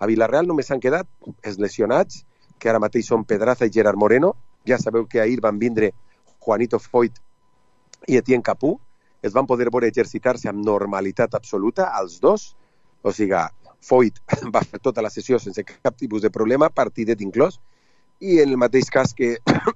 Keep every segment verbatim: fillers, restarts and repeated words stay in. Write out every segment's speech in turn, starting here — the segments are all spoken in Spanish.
A Villarreal només s'han quedat els lesionats, que ara mateix són Pedraza i Gerard Moreno. Ja sabeu que ahir van vindre Juanito Foyt i Etienne Capú. Els van poder veure exercitar-se amb normalitat absoluta, els dos. O sigui, Foyt va fer tota la sessió sense cap tipus de problema, partidet inclòs, i en el mateix cas que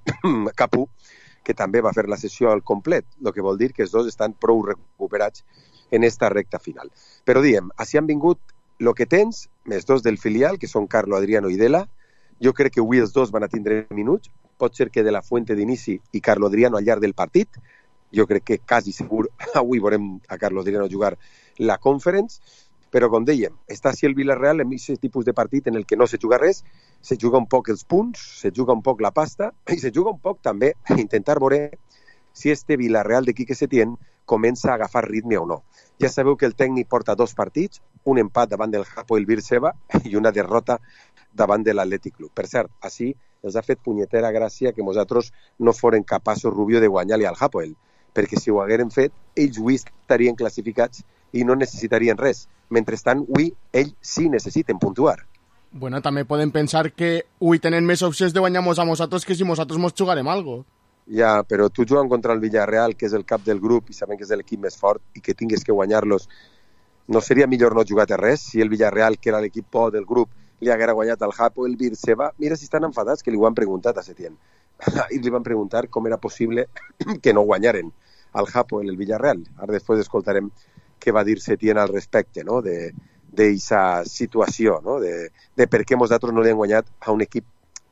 Capú, que també va fer la sessió al complet, el que vol dir que els dos estan prou recuperats en esta recta final. Però diem, així han vingut el que tens, més dos del filial, que són Carlo Adriano i Dela. Jo crec que avui els dos van a tindre minuts, pot ser que de la Fuente d'inici i Carlo Adriano al llarg del partit. Jo crec que quasi segur avui veurem a Carlo Adriano jugar la Conference, però com dèiem, està així el Villarreal en aquest tipus de partit en el que no se juga res, se juga un poc els punts, se juga un poc la pasta i se juga un poc també intentar veure si este Villarreal de Quique Setién comença a agafar ritme o no. Ja sabeu que el tècnic porta dos partits, un empat davant del Hapoel Beerseba i una derrota davant de l'Atlètic Club. Per cert, així els ha fet punyetera gràcia que nosaltres no foren capaços, Rubio, de guanyar-li al Hapoel, perquè si ho hagueren fet, ells avui estarien classificats i no necessitarien res. Mentrestant, avui ells sí necessiten puntuar. Bueno, també podem pensar que avui tenen més opcions de guanyar-nos a nosaltres que si nosaltres mos jugarem algo. Ja, però tu jugant contra el Villarreal, que és el cap del grup i sabem que és l'equip més fort i que tingues que guanyar-los, no seria millor no jugar a res? Si el Villarreal, que era l'equip por del grup, li haguera guanyat al Hapoel Beerseba, mira si estan enfadats, que li ho han preguntat a Setién. I li van preguntar com era possible que no guanyaren al Hapoel el Villarreal. Ara després escoltarem què va dir Setién al respecte, no? de d'aquesta situació, no? de, de per què nosaltres no li hem guanyat a un equip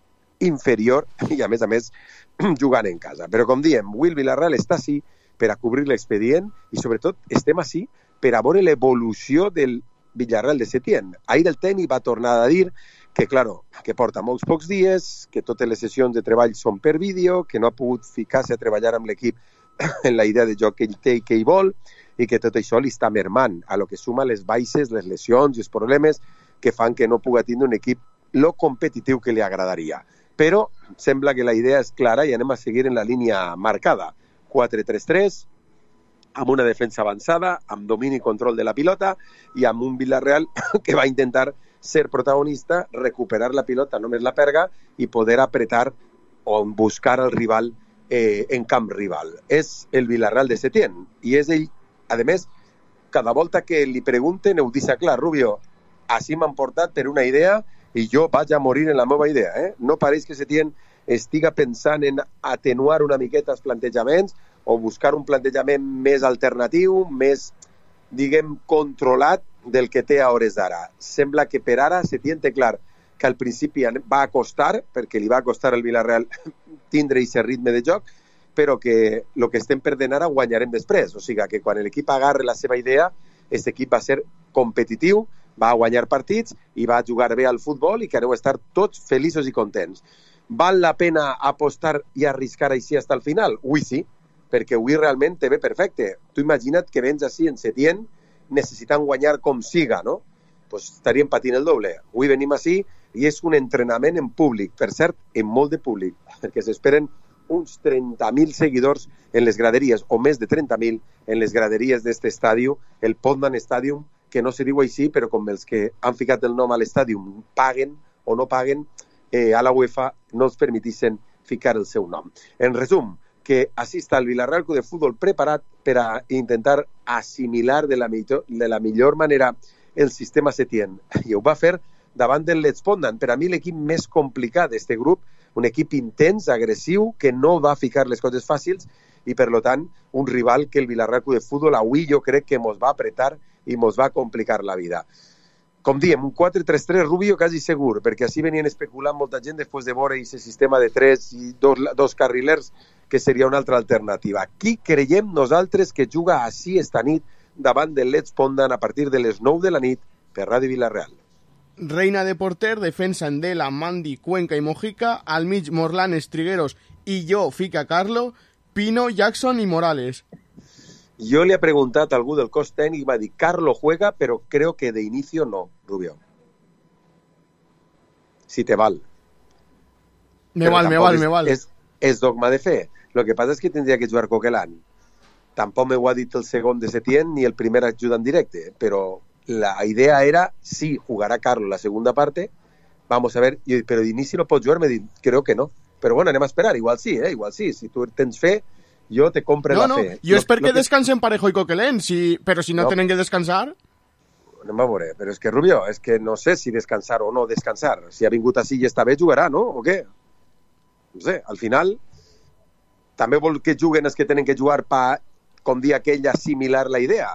inferior i a més a més jugant en casa. Però com diem, avui el Villarreal està així per a cobrir l'expedient i sobretot estem així per a veure l'evolució del Villarreal de Setién. Ahir el tècnic va tornar a dir que, claro, que porta molts pocs dies, que totes les sessions de treball són per vídeo, que no ha pogut ficar-se a treballar amb l'equip en la idea de joc que ell té i que ell vol, i que tot això li està mermant, a lo que suma les baixes, les lesions i els problemes que fan que no puga tindre un equip lo competitiu que li agradaria. Però sembla que la idea és clara i anem a seguir en la línia marcada. quatre tres tres, amb una defensa avançada, amb domini i control de la pilota i amb un Villarreal que va intentar ser protagonista, recuperar la pilota, només la perga, i poder apretar o buscar el rival eh, en camp rival. És el Villarreal de Setién i és ell, a més, cada volta que li pregunten ho deixa clar, Rubio, així m'han portat per una idea i jo vaig a morir en la meva idea. Eh? No pareix que Setién estiga pensant en atenuar una miqueta els plantejaments o buscar un plantejament més alternatiu, més, diguem, controlat del que té a hores d'ara. Sembla que per ara Setién té clar que al principi va costar, perquè li va costar al Villarreal tindre aquest ritme de joc, però que el que estem perdent ara guanyarem després. O sigui que quan l'equip agarre la seva idea, aquest equip va ser competitiu, va guanyar partits i va jugar bé al futbol i que aneu a estar tots feliços i contents. Val la pena apostar i arriscar així fins al final? Ui, sí, perquè avui realment te ve perfecte. Tu imagina't que vens així en Setién necessitant guanyar com siga, no? Pues estaríem patint el doble. Avui venim així i és un entrenament en públic, per cert, en molt de públic, perquè s'esperen uns trenta mil seguidors en les graderies, o més de trenta mil en les graderies d'este estadi, el Podman Stadium, que no se diu així, però com els que han ficat el nom a l'estàdium paguen o no paguen, eh, a la UEFA no els permetissin ficar el seu nom. En resum, que així està el Villarreal Club de Futbol preparat per a intentar assimilar de la millor, de la millor manera el sistema Setién. I ho va fer davant del Let's Pondan. Per a mi l'equip més complicat d'aquest grup, un equip intens, agressiu, que no va ficar les coses fàcils i, per tant, un rival que el Villarreal Club de Futbol avui jo crec que mos va apretar i mos va complicar la vida. Com diem, un quatre tres tres Rubio quasi segur, perquè així venien especulant molta gent després de veure aquest sistema de tres i dos, dos carrilers, que seria una altra alternativa. Qui creiem nosaltres que juga així esta nit davant del Let's Pondan a partir de les nou de la nit per Ràdio Villarreal? Reina de porter, defensa en Dela, Mandi, Cuenca i Mojica, al mig Morlanes, Trigueros i jo, fica Carlo, Pino, Jackson i Morales. Yo le he preguntado a algú del cos tècnic y me ha dit Carlo juega, pero creo que de inicio no, Rubio. Si te val. Me val, me val, me val. És, és dogma de fe. Lo que pasa es que tendría que jugar Coquelin. Tampoc m'ho ha dit el segon de Setién ni el primer ajudant directe, però la idea era, sí, jugará Carlo la segunda parte, vamos a ver, i, però d'inici no pots jugar, me dit, creo que no. Però bueno, anem a esperar, igual sí, eh? igual sí, si tu tens fe, jo te compre no, la no, fe. jo no, és perquè no te... descansen Parejo i Coquelin, si... però si no, no tenen que descansar... Anem a veure, però és que Rubio, és que no sé si descansar o no descansar. Si ha vingut així i està bé, jugarà, no? O què? No sé, al final també vol que juguen els que tenen que jugar per, com dir aquell, assimilar la idea.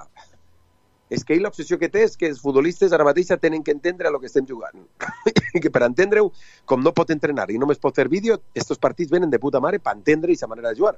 És que ell l'obsessió que té és que els futbolistes ara mateix tenen que entendre el que estem jugant. Que per entendre-ho, com no pot entrenar i només pot fer vídeo, estos partits venen de puta mare per entendre aquesta manera de jugar.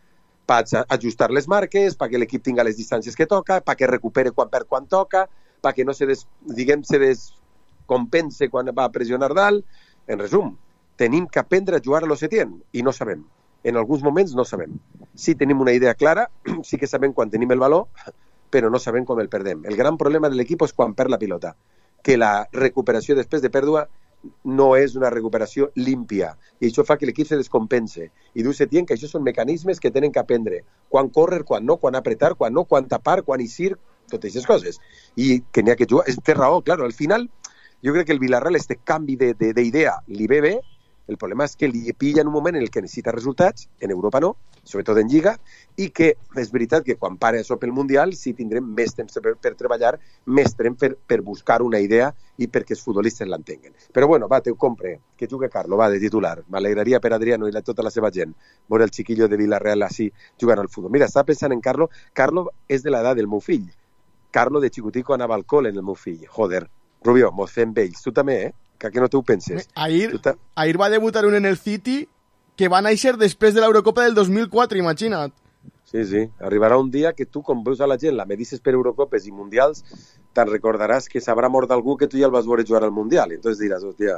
Per ajustar les marques, perquè l'equip tinga les distàncies que toca, perquè recupere quan per quan toca, perquè no se, des, diguem, se descompense quan va a pressionar dalt. En resum, tenim que aprendre a jugar a lo Setién i no sabem. En alguns moments no sabem. Sí tenim una idea clara, sí que sabem quan tenim el valor, però no sabem com el perdem. El gran problema de l'equip és quan perd la pilota, que la recuperació després de pèrdua no és una recuperació límpia, i això fa que l'equip se descompense. I diu Setién que això són mecanismes que tenen que aprendre. Quan córrer, quan no, quan apretar, quan no, quan tapar, quan eixir, totes aquestes coses. I que n'hi ha que jugar. Té raó, claro, al final, jo crec que el Villarreal, este canvi d'idea li ve bé. El problema és que li pilla en un moment en el que necessita resultats, en Europa no, sobretot en Lliga, i que és veritat que quan pare això pel Mundial sí tindrem més temps per, per treballar, més temps per, per buscar una idea i perquè els futbolistes l'entenguen. Però bueno, va, te ho compre, que jugue Carlo, va, de titular. M'alegraria per Adriano i la, tota la seva gent veure el xiquillo de Villarreal així jugant al futbol. Mira, estava pensant en Carlo. Carlo és de l'edat del meu fill. Carlo de xicutico anava al col en el meu fill. Joder, Rubio, mos fem vells. Tu també, eh? Que no te ho penses. Ahir, ahir va debutar un en el City que va néixer després de l'Eurocopa del dos mil quatre, imagina't. Sí, sí. Arribarà un dia que tu, com veus a la gent, la medisses per Eurocopes i Mundials, te'n recordaràs que s'haurà mort algú que tu ja el vas veure jugar al Mundial. I entonces diràs, hòstia,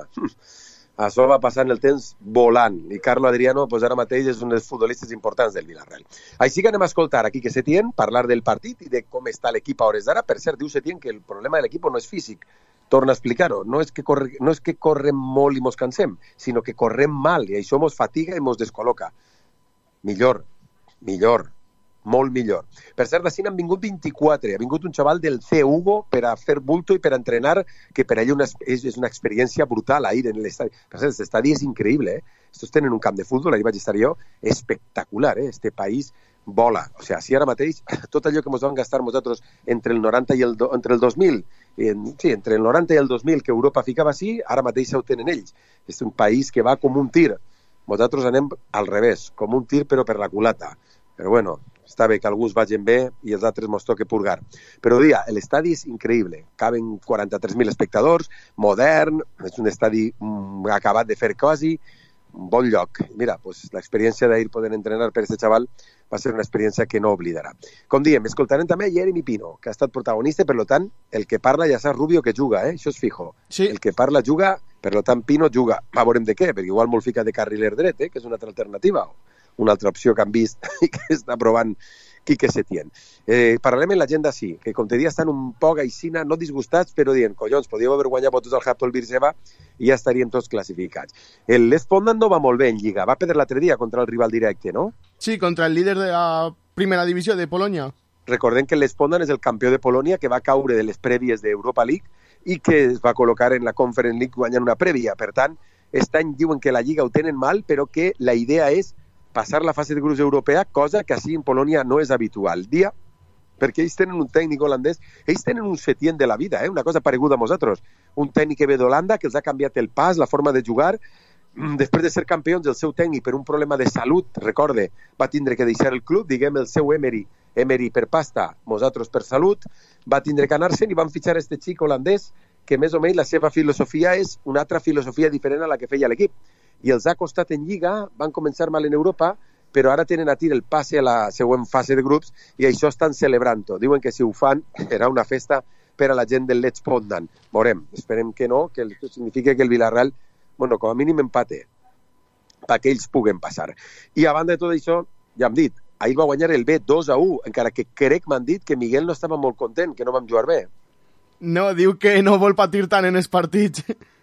això va passant el temps volant. I Carlo Adriano, pues ara mateix, és un dels futbolistes importants del Villarreal. Així que anem a escoltar aquí que Setién parlar del partit i de com està l'equip a hores d'ara. Per cert, diu Setién que el problema de l'equip no és físic. Torna a explicar-ho, no és que corre, no és que correm molt i mos cansem, sinó que correm mal i això mos fatiga i mos descol·loca. Millor, millor, molt millor. Per cert, d'ací n'han vingut vint-i-quatre, ha vingut un xaval del C. Hugo per a fer bulto i per a entrenar, que per allà una, és, és una experiència brutal ahir en l'estadi. Per cert, l'estadi és increïble, eh? Estos tenen un camp de futbol, ahir vaig estar jo, espectacular, eh? Este país vola. O sigui, si ara mateix, tot allò que ens vam gastar nosaltres entre el noranta i el, do, entre el dos mil, en, sí, entre el noranta i el dos mil, que Europa ficava així, ara mateix ho tenen ells. És un país que va com un tir. Nosaltres anem al revés, com un tir però per la culata. Però bueno, està bé que alguns vagin bé i els altres mos toque purgar. Però dia, l'estadi és increïble. Caben quaranta-tres mil espectadors, modern, és un estadi mm, acabat de fer quasi, un bon lloc. Mira, pues, l'experiència d'ahir poder entrenar per aquest xaval va ser una experiència que no oblidarà. Com diem, escoltarem també Jeremy Pino, que ha estat protagonista, per tant, el que parla ja saps Rubio que juga, eh? Això és fijo. Sí. El que parla juga, per tant, Pino juga. A veurem de què, perquè igual molt fica de carriler dret, eh? Que és una altra alternativa, una altra opció que han vist i que està provant Quique Setién. Eh, parlarem en l'agenda sí, que com te dia estan un poc aixina, no disgustats, però dient, collons, podíeu haver guanyat votos al Hapoel Beerseba i ja estarien tots classificats. L'Espondan no va molt bé en Lliga, va perdre l'altre dia contra el rival directe, no? Sí, contra el líder de la primera divisió de Polònia. Recordem que l'Espondan és el campió de Polònia que va caure de les prèvies d'Europa League i que es va col·locar en la Conference League guanyant una prèvia. Per tant, aquest any diuen que la Lliga ho tenen mal, però que la idea és passar la fase de grups europea, cosa que així en Polònia no és habitual. Dia, perquè ells tenen un tècnic holandès, ells tenen un Setién de la vida, eh? Una cosa pareguda a nosaltres. Un tècnic que ve d'Holanda, que els ha canviat el pas, la forma de jugar. Després de ser campions, el seu tècnic, per un problema de salut, recorde, va tindre que deixar el club, diguem el seu Emery, Emery per pasta, nosaltres per salut, va tindre que anar-se'n i van fitxar este xic holandès, que més o menys la seva filosofia és una altra filosofia diferent a la que feia l'equip. I els ha costat en Lliga, van començar mal en Europa, però ara tenen a tir el passe a la següent fase de grups i això estan celebrant-ho. Diuen que si ho fan serà una festa per a la gent del l'Espondan. Veurem, esperem que no, que això significa que el Villarreal, bueno, com a mínim empate, perquè ells puguen passar. I a banda de tot això, ja hem dit, ahir va guanyar el B dos a u, encara que crec m'han dit que Miguel no estava molt content, que no vam jugar bé. No, diu que no vol patir tant en els partits.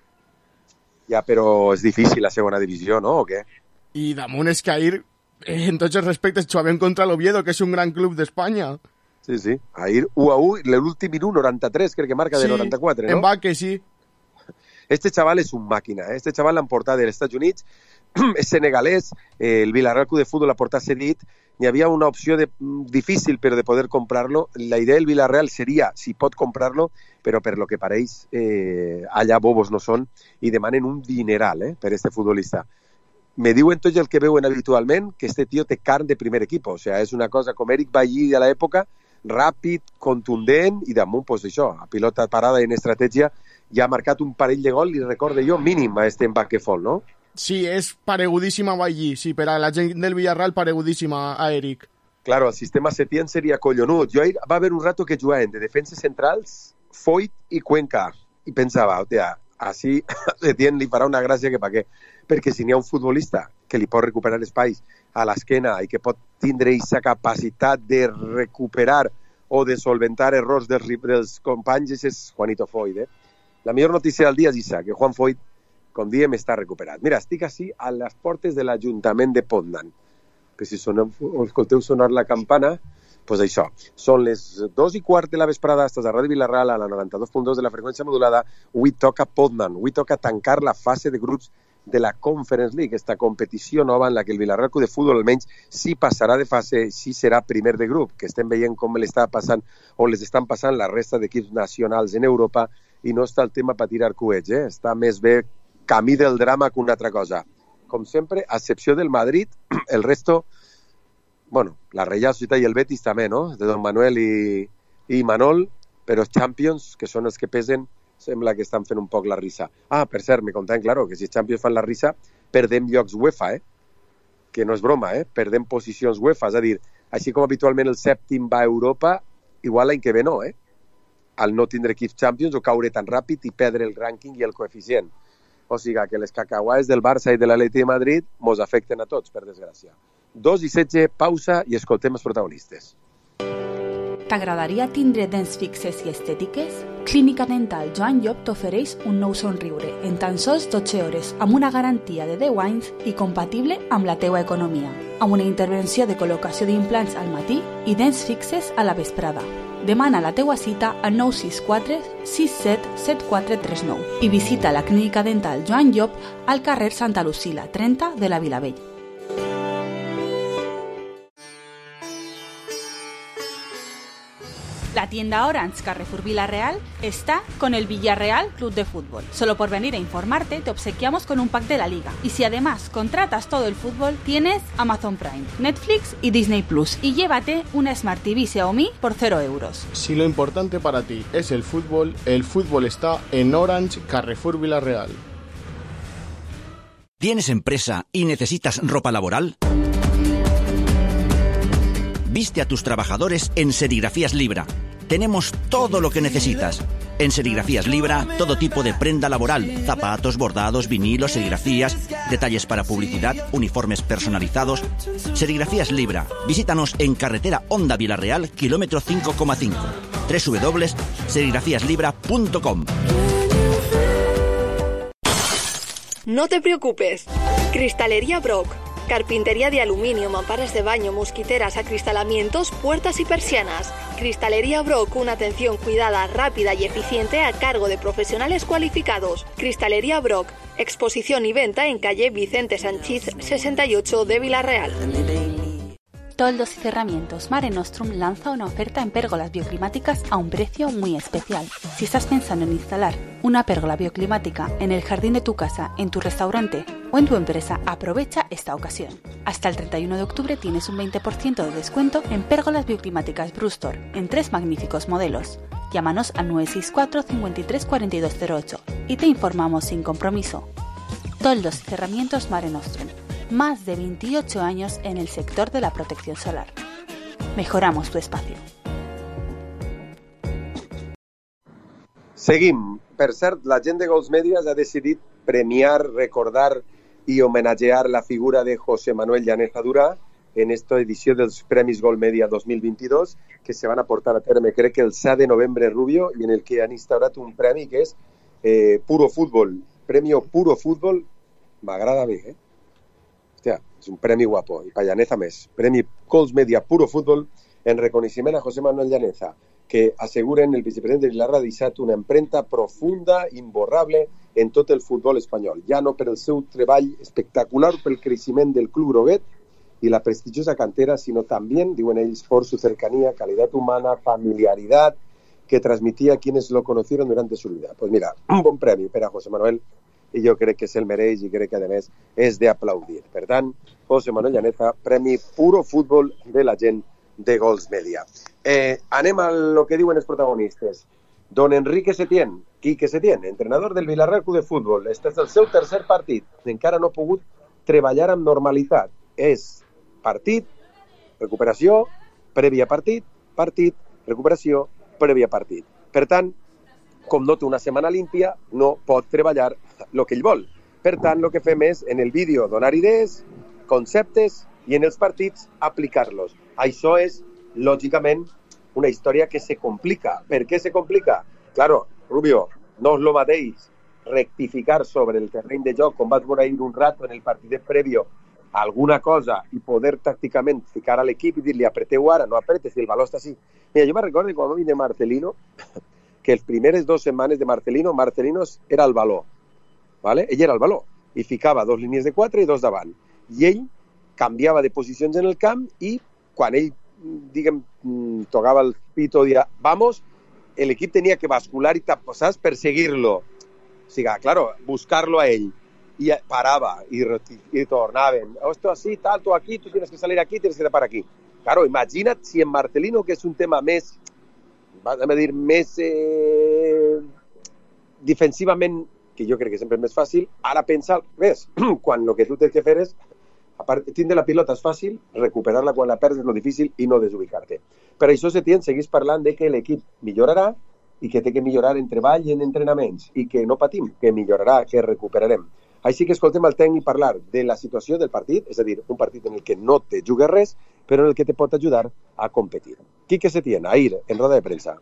Ja, però és difícil la segona divisió, no? O què? I damunt és que ahir, eh, en tots els respectes, jugàvem contra l'Oviedo, que és un gran club d'Espanya. Sí, sí. Ahir u a u, l'últim minut noranta-tres, crec que marca de Sí, noranta-quatre, no? en Baque, sí. Este chaval és un màquina, eh? Este chaval l'han portat dels Estats Units, és senegalès, eh, el Villarreal Club de Fútbol l'ha portat cedit, hi havia una opció de, difícil però de poder comprar-lo. La idea del Villarreal seria, si pot comprar-lo, però per lo que pareix, eh, allà bobos no són, i demanen un dineral eh, per este futbolista. Me diuen tots el que veuen habitualment que este tio té carn de primer equip, o sigui, és una cosa com Eric Bailly de l'època, ràpid, contundent, i damunt, pues, això, a pilota parada i en estratègia, ja ha marcat un parell de gol, i recorde jo, mínim a este Mbappé Fall, no? Sí, és paregudíssima a Bailly, sí, per a la gent del Villarreal paregudíssima a Eric. Claro, el sistema Setién seria collonut. Jo ahir va haver un rato que jugaven de defenses centrals, Foyt i Cuenca, i pensava, hòstia, així Setién li farà una gràcia que pa què, perquè si n'hi ha un futbolista que li pot recuperar espais a l'esquena i que pot tindre aquesta capacitat de recuperar o de solventar errors dels, dels companys, és Juanito Foyt. Eh? La millor notícia del dia és això, que Juan Foyt, com diem, està recuperat. Mira, estic així a les portes de l'Ajuntament de Poznan, que si soneu, escolteu sonar la campana, doncs això, són les dos i quart de la vesprada, estàs a Ràdio Vilarreal, a la noranta-dos punt dos de la freqüència modulada, avui toca Poznan, avui toca tancar la fase de grups de la Conference League, esta competició nova en la que el Villarreal Club de Fútbol almenys sí passarà de fase, sí serà primer de grup, que estem veient com l'està passant o les estan passant la resta d'equips nacionals en Europa, i no està el tema per tirar coets, eh? Està més bé camí del drama que una altra cosa. Com sempre, a excepció del Madrid, el resto, bueno, la Real Societat i el Betis també, no? De Don Manuel i, i Manol, però els Champions, que són els que pesen, sembla que estan fent un poc la risa. Ah, per cert, me contaven, claro, que si els Champions fan la risa, perdem llocs UEFA, eh? Que no és broma, eh? Perdem posicions UEFA, és a dir, així com habitualment el sèptim va a Europa, igual l'any que ve no, eh? Al no tindre equips Champions o caure tan ràpid i perdre el rànquing i el coeficient. O sigui que les cacahuaes del Barça i de l'Atleti de Madrid mos afecten a tots, per desgràcia. Dos i setze, pausa i escoltem els protagonistes. T'agradaria tindre dents fixes i estètiques? Clínica Dental Joan Llop t'ofereix un nou somriure en tan sols dotze hores amb una garantia de deu anys i compatible amb la teua economia, amb una intervenció de col·locació d'implants al matí i dents fixes a la vesprada. Demana la teua cita al nou sis quatre sis set set quatre tres nou i visita la Clínica Dental Joan Llop al carrer Santa Lucila, trenta de la Vilavella. La tienda Orange Carrefour Villarreal está con el Villarreal Club de Fútbol. Solo por venir a informarte te obsequiamos con un pack de la Liga. Y si además contratas todo el fútbol, tienes Amazon Prime, Netflix y Disney Plus. Y llévate una Smart T V Xiaomi por cero euros. Si lo importante para ti es el fútbol, el fútbol está en Orange Carrefour Villarreal. ¿Tienes empresa y necesitas ropa laboral? Viste a tus trabajadores en Serigrafías Libra. Tenemos todo lo que necesitas. En Serigrafías Libra, todo tipo de prenda laboral, zapatos, bordados, vinilos, serigrafías, detalles para publicidad, uniformes personalizados. Serigrafías Libra. Visítanos en carretera Honda Villarreal, kilómetro cinco coma cinco. doble u doble u doble u punto serigrafías libra punto com. No te preocupes. Cristalería Brock. Carpintería de aluminio, mamparas de baño, mosquiteras, acristalamientos, puertas y persianas. Cristalería Brock, una atención cuidada, rápida y eficiente a cargo de profesionales cualificados. Cristalería Brock, exposición y venta en calle Vicente Sanchís sesenta y ocho de Villarreal. Toldos y Cerramientos Mare Nostrum lanza una oferta en pérgolas bioclimáticas a un precio muy especial. Si estás pensando en instalar una pérgola bioclimática en el jardín de tu casa, en tu restaurante o en tu empresa, aprovecha esta ocasión. Hasta el treinta y uno de octubre tienes un veinte por ciento de descuento en pérgolas bioclimáticas Brustor en tres magníficos modelos. Llámanos al nueve seis cuatro, cincuenta y tres, cuarenta y dos cero ocho y te informamos sin compromiso. Toldos y Cerramientos Mare Nostrum. Más de veintiocho años en el sector de la protección solar. Mejoramos tu espacio. Seguim. Per cert, la gent de Gols Medias ha decidit premiar, recordar i homenatgear la figura de José Manuel Llaneza Durà en esta edició dels Premis Gol Media dos mil vint-i-dos, que se van a portar a terme, crec que el set de novembre Rubio, i en el que han instaurat un premi que és eh, Puro Fútbol. Premio Puro Fútbol, m'agrada bé, eh? Hòstia, és un premi guapo, i per Llaneza més. Premi Gols Media Puro Fútbol, en reconeixement a José Manuel Llaneza, que asseguren el vicepresident de Vilarra ha deixat una empremta profunda, imborrable, en tot el futbol espanyol, ja no per el seu treball espectacular pel creixement del club groguet y la prestigiosa cantera, sino también, diuen ells, por su cercanía, calidad humana, familiaridad que transmitía a quienes lo conocieron durante su vida. Pues mira, un bon premi per a José Manuel, i jo crec que se'l mereix i crec que, a més, és d'aplaudir. Per tant, José Manuel Llaneza, premi Puro Futbol de la gent de Gols Media. Eh, anem a lo que diuen els protagonistes. Don Enrique Setién, Quique Setién, entrenador del Villarreal Club de Futbol. Este és el seu tercer partit. Encara no ha pogut treballar amb normalitat. És partit, recuperació, prèvia partit, partit, recuperació, prèvia partit. Per tant, com no té una setmana límpia, no pot treballar el que ell vol. Per tant, el que fem és, en el vídeo, donar idees, conceptes, i en els partits, aplicar-los. Això és, lògicament, una història que se complica. Per què se complica? Claro, Rubio, no és el mateix rectificar sobre el terreny de joc, com vas veure ahir un rato en el partit prèvio, alguna cosa i poder tàcticament ficar a l'equip i dir-li apreteu ara, no apretes, el valor està així. Mira, jo me recordo quan vine Marcelino, que les primeres dues setmanes de Marcelino, Marcelino era el valor, ¿vale? Ell era el valor, i ficava dos línies de quatre i dos davant. I ell canviava de posicions en el camp i quan ell, diguem, tocava el pito i dia, vamos, l'equip tenia que bascular i saps, perseguir-lo. O sigui, claro, buscar-lo a ell. Y paraba y, y tornaven. Esto así, tal, tú aquí, tú tienes que salir aquí, tienes que tapar aquí. Claro, imagina't si en Marcelino, que és un tema més, vas a dir, més eh, defensivament, que jo crec que sempre és més fàcil, ara pensar, ves, quan el que tu tens que fer és, a part, tindre la pilota és fàcil, recuperar-la quan la perds és lo difícil i no desubicar-te. Per això Setién seguís parlant de que l'equip millorarà i que té que millorar en treball i en entrenaments i que no patim, que millorarà, que recuperarem. Així que escoltem el tècnic parlar de la situació del partit, és a dir, un partit en el que no te jugues res, però en el que te pot ajudar a competir. Quique Setién, ahir, en roda de prensa.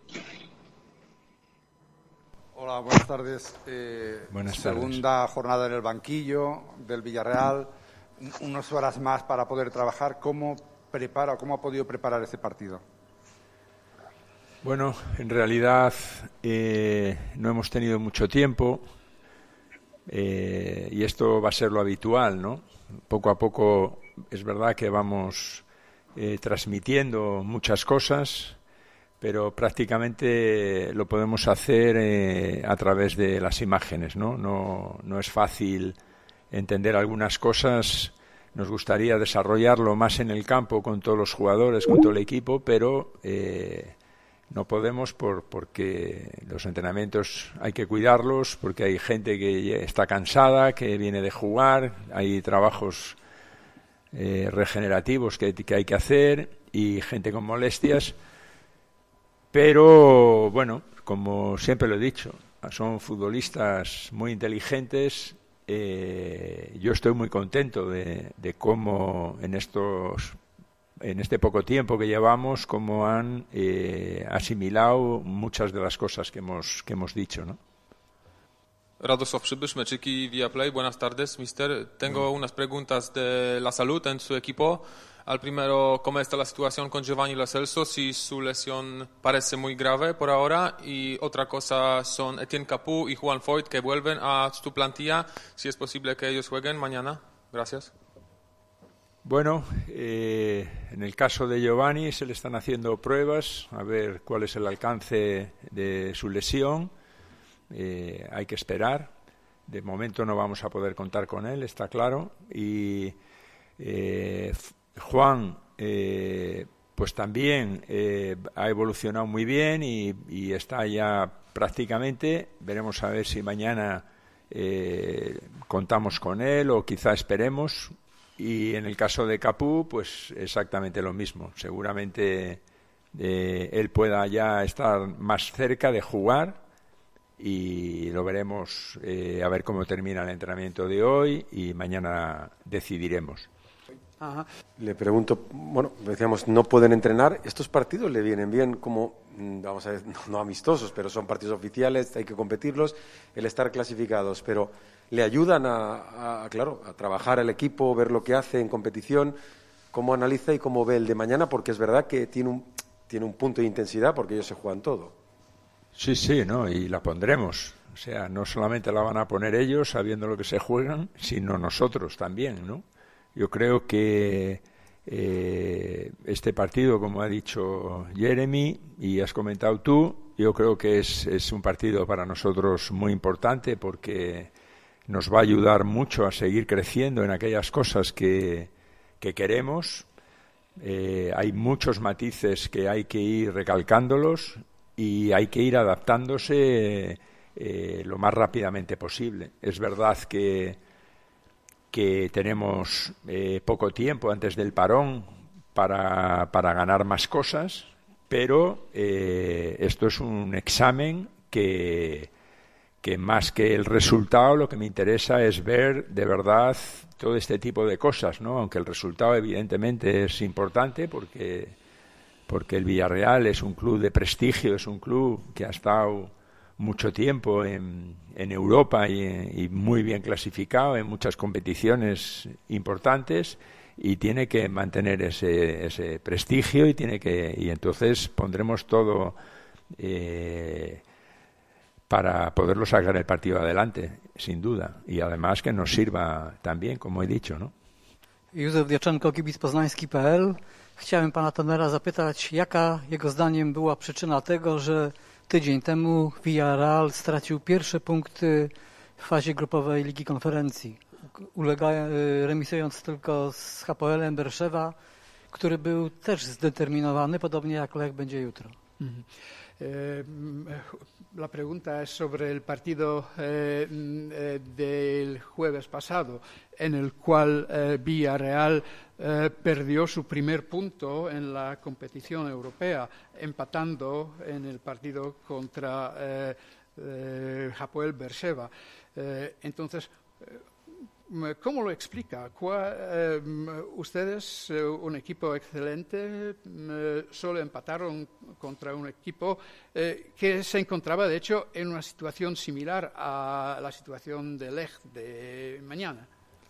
Hola, buenas tardes. Eh, buenas tardes. Segunda jornada en el banquillo del Villarreal, unas horas más para poder trabajar. ¿Cómo prepara, cómo ha podido preparar este partido? Bueno, en realidad eh, no hemos tenido mucho tiempo. Eh, y esto va a ser lo habitual, ¿no? Poco a poco es verdad que vamos eh, transmitiendo muchas cosas, pero prácticamente lo podemos hacer eh, a través de las imágenes, ¿no? No, no es fácil entender algunas cosas. Nos gustaría desarrollarlo más en el campo con todos los jugadores, con todo el equipo, pero eh, no podemos por, porque los entrenamientos hay que cuidarlos, porque hay gente que está cansada, que viene de jugar, hay trabajos eh, regenerativos que, que hay que hacer y gente con molestias. Pero, bueno, como siempre lo he dicho, son futbolistas muy inteligentes. Eh, yo estoy muy contento de, de cómo en estos en este poco tiempo que llevamos, cómo han eh, asimilado muchas de las cosas que hemos, que hemos dicho, ¿no? Radoslav Przybysz, Meczyki Viaplay. Buenas tardes, mister. Tengo unas preguntas de la salud en su equipo. Al primero, ¿cómo está la situación con Giovanni Lo Celso? Si su lesión parece muy grave por ahora. Y otra cosa son Etienne Capú y Juan Foyt, que vuelven a su plantilla. Si es posible que ellos jueguen mañana. Gracias. Bueno, eh, en el caso de Giovanni se le están haciendo pruebas a ver cuál es el alcance de su lesión. Eh, hay que esperar. De momento no vamos a poder contar con él, está claro. Y eh, Juan, eh, pues también eh, ha evolucionado muy bien y, y está ya prácticamente. Veremos a ver si mañana eh, contamos con él o quizá esperemos. Y en el caso de Capú, pues exactamente lo mismo. Seguramente eh, él pueda ya estar más cerca de jugar y lo veremos eh, a ver cómo termina el entrenamiento de hoy y mañana decidiremos. Ajá. Le pregunto, bueno, decíamos, no pueden entrenar. ¿Estos partidos le vienen bien como, vamos a ver, no, no amistosos, pero son partidos oficiales, hay que competirlos, el estar clasificados, pero le ayudan a, a, claro, a trabajar el equipo, ver lo que hace en competición? cómo analiza y cómo ve el de mañana, porque es verdad que tiene un, tiene un punto de intensidad porque ellos se juegan todo. Sí, sí, ¿no? Y la pondremos. O sea, no solamente la van a poner ellos sabiendo lo que se juegan, sino nosotros también, ¿no? Yo creo que eh, este partido, como ha dicho Jeremy y has comentado tú, yo creo que es, es un partido para nosotros muy importante porque nos va a ayudar mucho a seguir creciendo en aquellas cosas que, que queremos. Eh, hay muchos matices que hay que ir recalcándolos y hay que ir adaptándose eh, lo más rápidamente posible. Es verdad que, que tenemos eh, poco tiempo antes del parón para, para ganar más cosas, pero eh, esto es un examen que, que más que el resultado lo que me interesa es ver de verdad todo este tipo de cosas, ¿no? Aunque el resultado evidentemente es importante porque, porque el Villarreal es un club de prestigio, es un club que ha estado mucho tiempo en, en Europa y, y muy bien clasificado en muchas competiciones importantes y tiene que mantener ese, ese prestigio y tiene que y entonces pondremos todo eh, para poderlo sacar el partido adelante, sin duda, y además que nos sirva también, como he dicho, ¿no? Józef Diaczenko, kibic poznański kropka pe el. Chciałem pana trenera zapytać, jaka jego zdaniem była przyczyna tego, że tydzień temu Villarreal stracił pierwsze punkty w fazie grupowej Ligi Konferencji, ulega, remisując tylko z Hapoelem Berszewa, który był też zdeterminowany, podobnie jak Lech będzie jutro. Mm-hmm. Eh, la pregunta es sobre el partido eh, eh, del jueves pasado, en el cual eh, Villarreal eh, perdió su primer punto en la competición europea, empatando en el partido contra eh, eh, Hapoel Beersheva. Eh, entonces, ¿cómo lo explica? ¿Cuál, eh, ustedes, eh, un equipo excelente, eh, solo empataron contra un equipo eh, que se encontraba, de hecho, en una situación similar a la situación de Lech de mañana?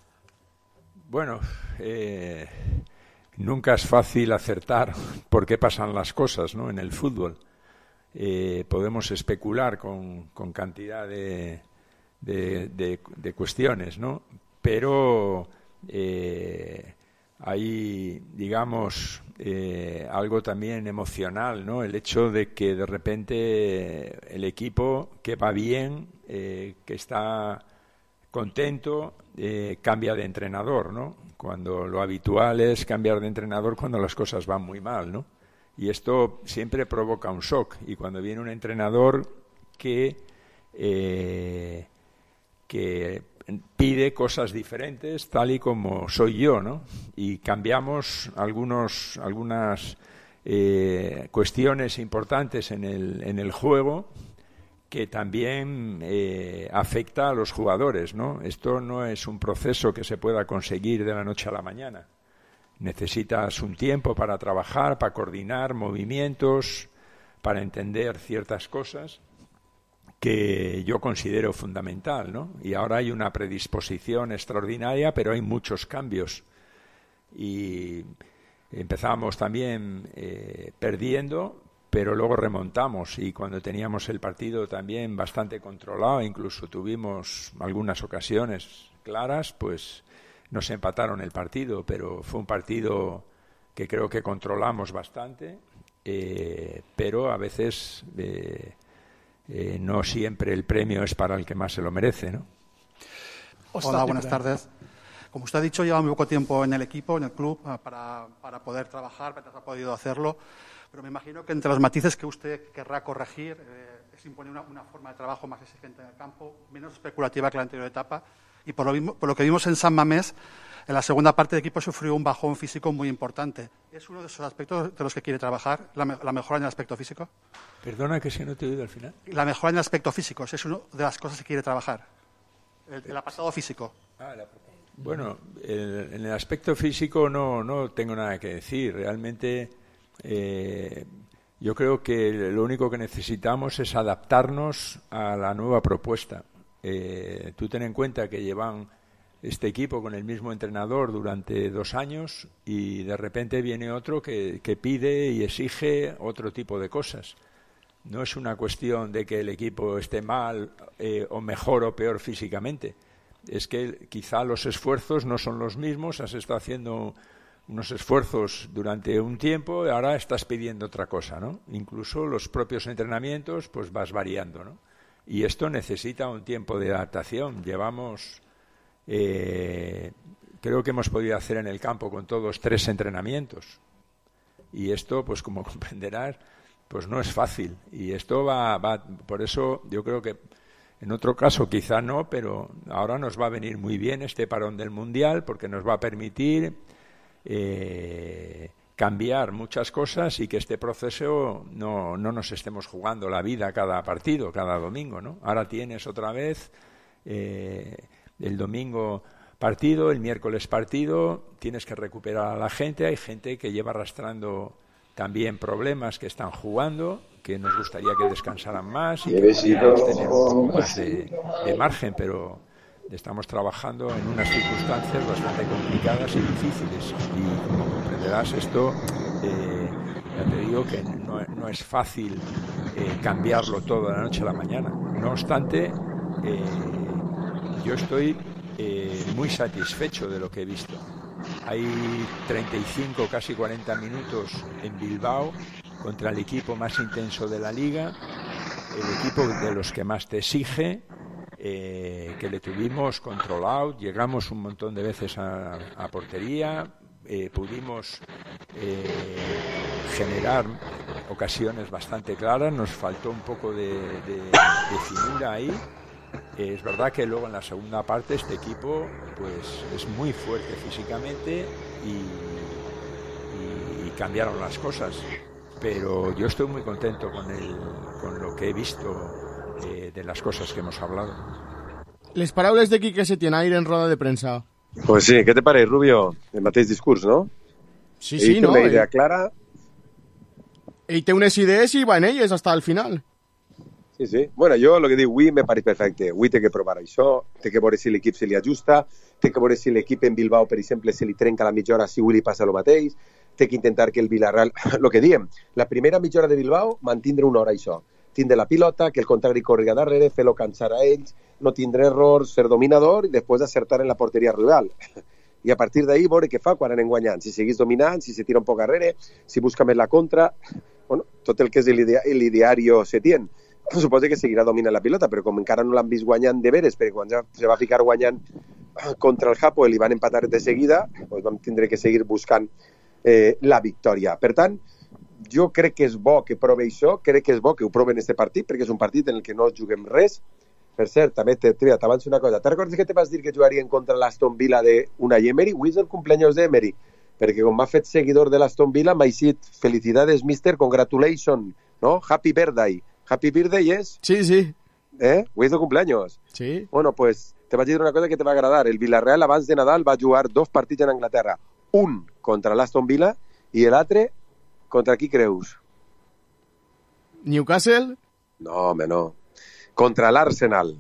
Bueno, eh, nunca es fácil acertar por qué pasan las cosas, ¿no? En el fútbol. Eh, podemos especular con, con cantidad de, de, de, de cuestiones, ¿no? Pero eh, hay, digamos, eh, algo también emocional, ¿no? El hecho de que de repente el equipo que va bien, eh, que está contento, eh, cambia de entrenador, ¿no? Cuando lo habitual es cambiar de entrenador cuando las cosas van muy mal, ¿no? Y esto siempre provoca un shock. Y cuando viene un entrenador que eh, que pide cosas diferentes, tal y como soy yo, ¿no? Y cambiamos algunos, algunas eh, cuestiones importantes en el, en el juego que también eh, afecta a los jugadores, ¿no? Esto no es un proceso que se pueda conseguir de la noche a la mañana. Necesitas un tiempo para trabajar, para coordinar movimientos, para entender ciertas cosas que yo considero fundamental, ¿no? Y ahora hay una predisposición extraordinaria, pero hay muchos cambios. Y empezamos también eh, perdiendo, pero luego remontamos. Y cuando teníamos el partido también bastante controlado, incluso tuvimos algunas ocasiones claras, pues nos empataron el partido, pero fue un partido que creo que controlamos bastante, eh, pero a veces Eh, Eh, no siempre el premio es para el que más se lo merece, ¿no? Hola, buenas tardes. Como usted ha dicho, lleva muy poco tiempo en el equipo, en el club, para, para poder trabajar, para ha podido hacerlo, pero me imagino que entre los matices que usted querrá corregir eh, es imponer una, una forma de trabajo más exigente en el campo, menos especulativa que la anterior etapa, y por lo, mismo, por lo que vimos en San Mamés, en la segunda parte del equipo sufrió un bajón físico muy importante. ¿Es uno de esos aspectos de los que quiere trabajar, la, la mejora en el aspecto físico? Perdona, que si no te he oído al final. La mejora en el aspecto físico, es una de las cosas que quiere trabajar. El, el apartado físico. Ah, la, bueno, el, en el aspecto físico no, no tengo nada que decir. Realmente eh, yo creo que lo único que necesitamos es adaptarnos a la nueva propuesta. Eh, tú ten en cuenta que llevan este equipo con el mismo entrenador durante dos años y de repente viene otro que, que pide y exige otro tipo de cosas. No es una cuestión de que el equipo esté mal eh, o mejor o peor físicamente. Es que quizá los esfuerzos no son los mismos, has estado haciendo unos esfuerzos durante un tiempo y ahora estás pidiendo otra cosa, ¿no? Incluso los propios entrenamientos pues vas variando, ¿no? Y esto necesita un tiempo de adaptación. Llevamos, eh, creo que hemos podido hacer en el campo con todos tres entrenamientos. Y esto, pues como comprenderás, pues no es fácil. Y esto va, va, por eso yo creo que en otro caso quizá no, pero ahora nos va a venir muy bien este parón del Mundial porque nos va a permitir eh, cambiar muchas cosas y que este proceso no, no nos estemos jugando la vida cada partido, cada domingo, ¿no? Ahora tienes otra vez eh, el domingo partido, el miércoles partido, tienes que recuperar a la gente, hay gente que lleva arrastrando también problemas que están jugando, que nos gustaría que descansaran más y que pudiéramos tener un poco más de, de margen, pero estamos trabajando en unas circunstancias bastante complicadas y difíciles. Y como comprenderás, esto, eh, ya te digo que no, no es fácil eh, cambiarlo todo de la noche a la mañana. No obstante, eh, yo estoy eh, muy satisfecho de lo que he visto. Hay treinta y cinco, casi cuarenta minutos en Bilbao contra el equipo más intenso de la liga, el equipo de los que más te exige, eh, que le tuvimos controlado, llegamos un montón de veces a, a portería, eh, pudimos eh, generar ocasiones bastante claras, nos faltó un poco de, de, de finura ahí. Eh, es verdad que luego en la segunda parte este equipo pues es muy fuerte físicamente y, y, y cambiaron las cosas. Pero yo estoy muy contento con, el, con lo que he visto eh, de las cosas que hemos hablado. Les paraules de Quique Setién ahir en roda de prensa. Pues sí, ¿qué te parece, Rubio? El mateix discurs, ¿no? Sí, sí, Ell no. Una idea eh. clara. Ell té unes idees i va en elles hasta el final. Sí, sí. Bueno, jo el que dic avui me pareix perfecte. Avui té que provar això, té que veure si l'equip se li ajusta, té que veure si l'equip en Bilbao, per exemple, se li trenca la mitja hora, si avui li passa el mateix, té que intentar que el Villarreal... El que diem, la primera mitja hora de Bilbao, mantindre una hora això. Tindre la pilota, que el contrari corriga darrere, fer-lo cansar a ells, no tindre errors, ser dominador i després acertar en la porteria rival. I a partir d'ahí veure què fa quan anem guanyant. Si seguís dominant, si se tira un poc darrere, si busca més la contra... Bueno, tot el que és l'ideario Setién. Suposo que seguirà dominant la pilota, però com encara no l'han vist guanyant de veres, perquè quan ja se va ficar guanyant contra el Hapoel i van empatar de seguida, doncs vam tindre que seguir buscant eh, la victòria. Per tant, jo crec que és bo que provi això, crec que és bo que ho provi en aquest partit, perquè és un partit en el que no juguem res. Per cert, també t'avanço una cosa. Te'n recordes que te vas dir que jugarien contra l'Aston Villa d'Unai Emery? Avui és el cumpleaños d'Emery, perquè com m'ha fet seguidor de l'Aston Villa, m'ha dit felicidades, mister, congratulations, no? Happy birthday. Happy birthday, yes? Sí, sí. ¿Eh? Avui és de cumpleaños. Sí. Bueno, pues te vaig dir una cosa que te va agradar. El Villarreal abans de Nadal va jugar dos partits en Anglaterra. Un contra l'Aston Villa i l'altre contra qui creus? Newcastle? No, home, no. Contra l'Arsenal.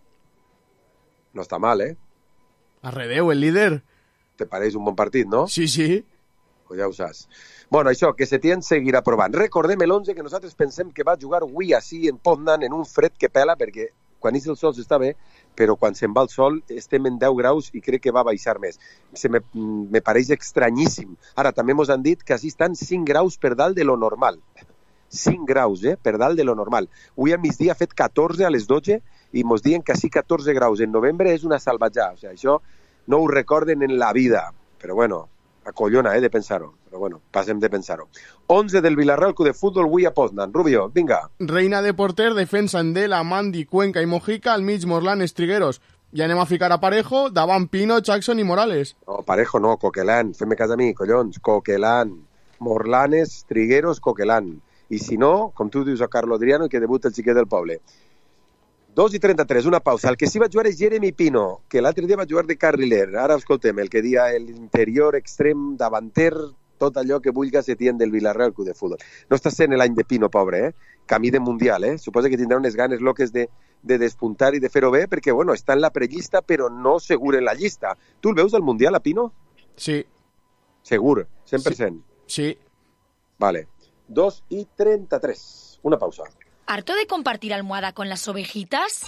No està mal, eh? Arredeu, el líder. Te pareix un bon partit, no? Sí, sí. Pues ja ho saps. Bueno, això, que Setién seguirà provant. Recordem l'onze que nosaltres pensem que va jugar avui així en Poznan en un fred que pela, perquè quan és el sol s'està bé, però quan se'n va el sol estem en deu graus i crec que va baixar més. Se me, me pareix estranyíssim. Ara, també ens han dit que així estan cinc graus per dalt de lo normal. cinc graus, eh, per dalt de lo normal. Avui al migdia ha fet catorze a les dotze i ens diuen que així catorze graus en novembre és una salvatjada. O sigui, això no ho recorden en la vida. Però bueno, acollona, eh, de pensar-ho. Però bueno, passem de pensar-ho. onze del Villarreal Club de Futbol avui a Poznan. Rubio, vinga. Reina de porter, defensa Andela, Mandi, Cuenca i Mojica, al mig Morlan, Estrigueros. Ja anem a ficar a Parejo, davant Pino, Jackson i Morales. No, Parejo no, Coquelán. Fem-me cas a mi, collons. Coquelán. Morlanes, Trigueros, Coquelán. I si no, com tu dius a Carlo Adriano, que debuta el xiquet del poble. dos i trenta-tres, una pausa. El que sí va jugar és Jeremy Pino, que l'altre dia va jugar de carriler. Ara escoltem, el que dia l'interior extrem davanter, tot allò que vulga Setién del Villarreal Club de Futbol. No està sent l'any de Pino, pobre, eh? Camí de Mundial, eh? Suposa que tindrà unes ganes loques de, de despuntar i de fer-ho bé, perquè bueno, està en la prellista però no segur en la llista. Tu el veus al Mundial, a Pino? Sí. Segur, cent per cent? Sí. Vale. dos y treinta y tres. Una pausa. ¿Harto de compartir almohada con las ovejitas?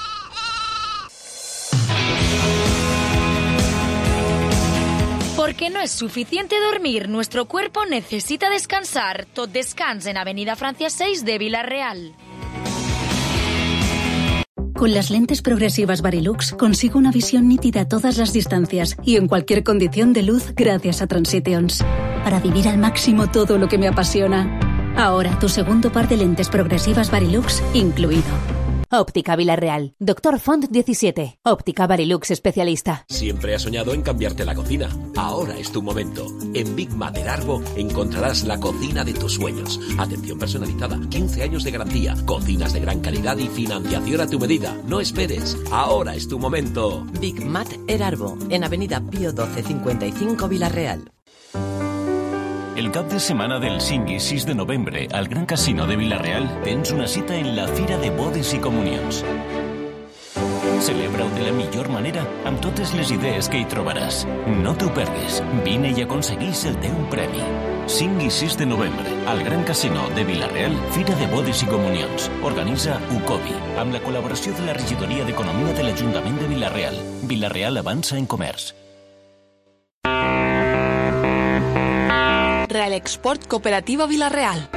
Porque no es suficiente dormir, nuestro cuerpo necesita descansar. Tot Descans en Avenida Francia seis de Villarreal. Con las lentes progresivas Varilux consigo una visión nítida a todas las distancias y en cualquier condición de luz gracias a Transitions. Para vivir al máximo todo lo que me apasiona. Ahora tu segundo par de lentes progresivas Varilux incluido. Óptica Villarreal. Doctor Font diecisiete. Óptica Varilux especialista. Siempre has soñado en cambiarte la cocina. Ahora es tu momento. En Big Mat Erarbo encontrarás la cocina de tus sueños. Atención personalizada, quince años de garantía, cocinas de gran calidad y financiación a tu medida. No esperes. Ahora es tu momento. Big Mat Erarbo, en Avenida Pío doce cincuenta y cinco Villarreal. El cap de setmana del cinc i sis de novembre al Gran Casino de Villarreal tens una cita en la Fira de Bodes i Comunions. Celebra-ho de la millor manera amb totes les idees que hi trobaràs. No t'ho perguis. Vine i aconseguís el teu premi. cinc i sis de novembre al Gran Casino de Villarreal, Fira de Bodes i Comunions. Organitza UCOBI amb la col·laboració de la Regidoria d'Economia de l'Ajuntament de Villarreal. Villarreal avança en comerç. Real Export Cooperativa Villarreal.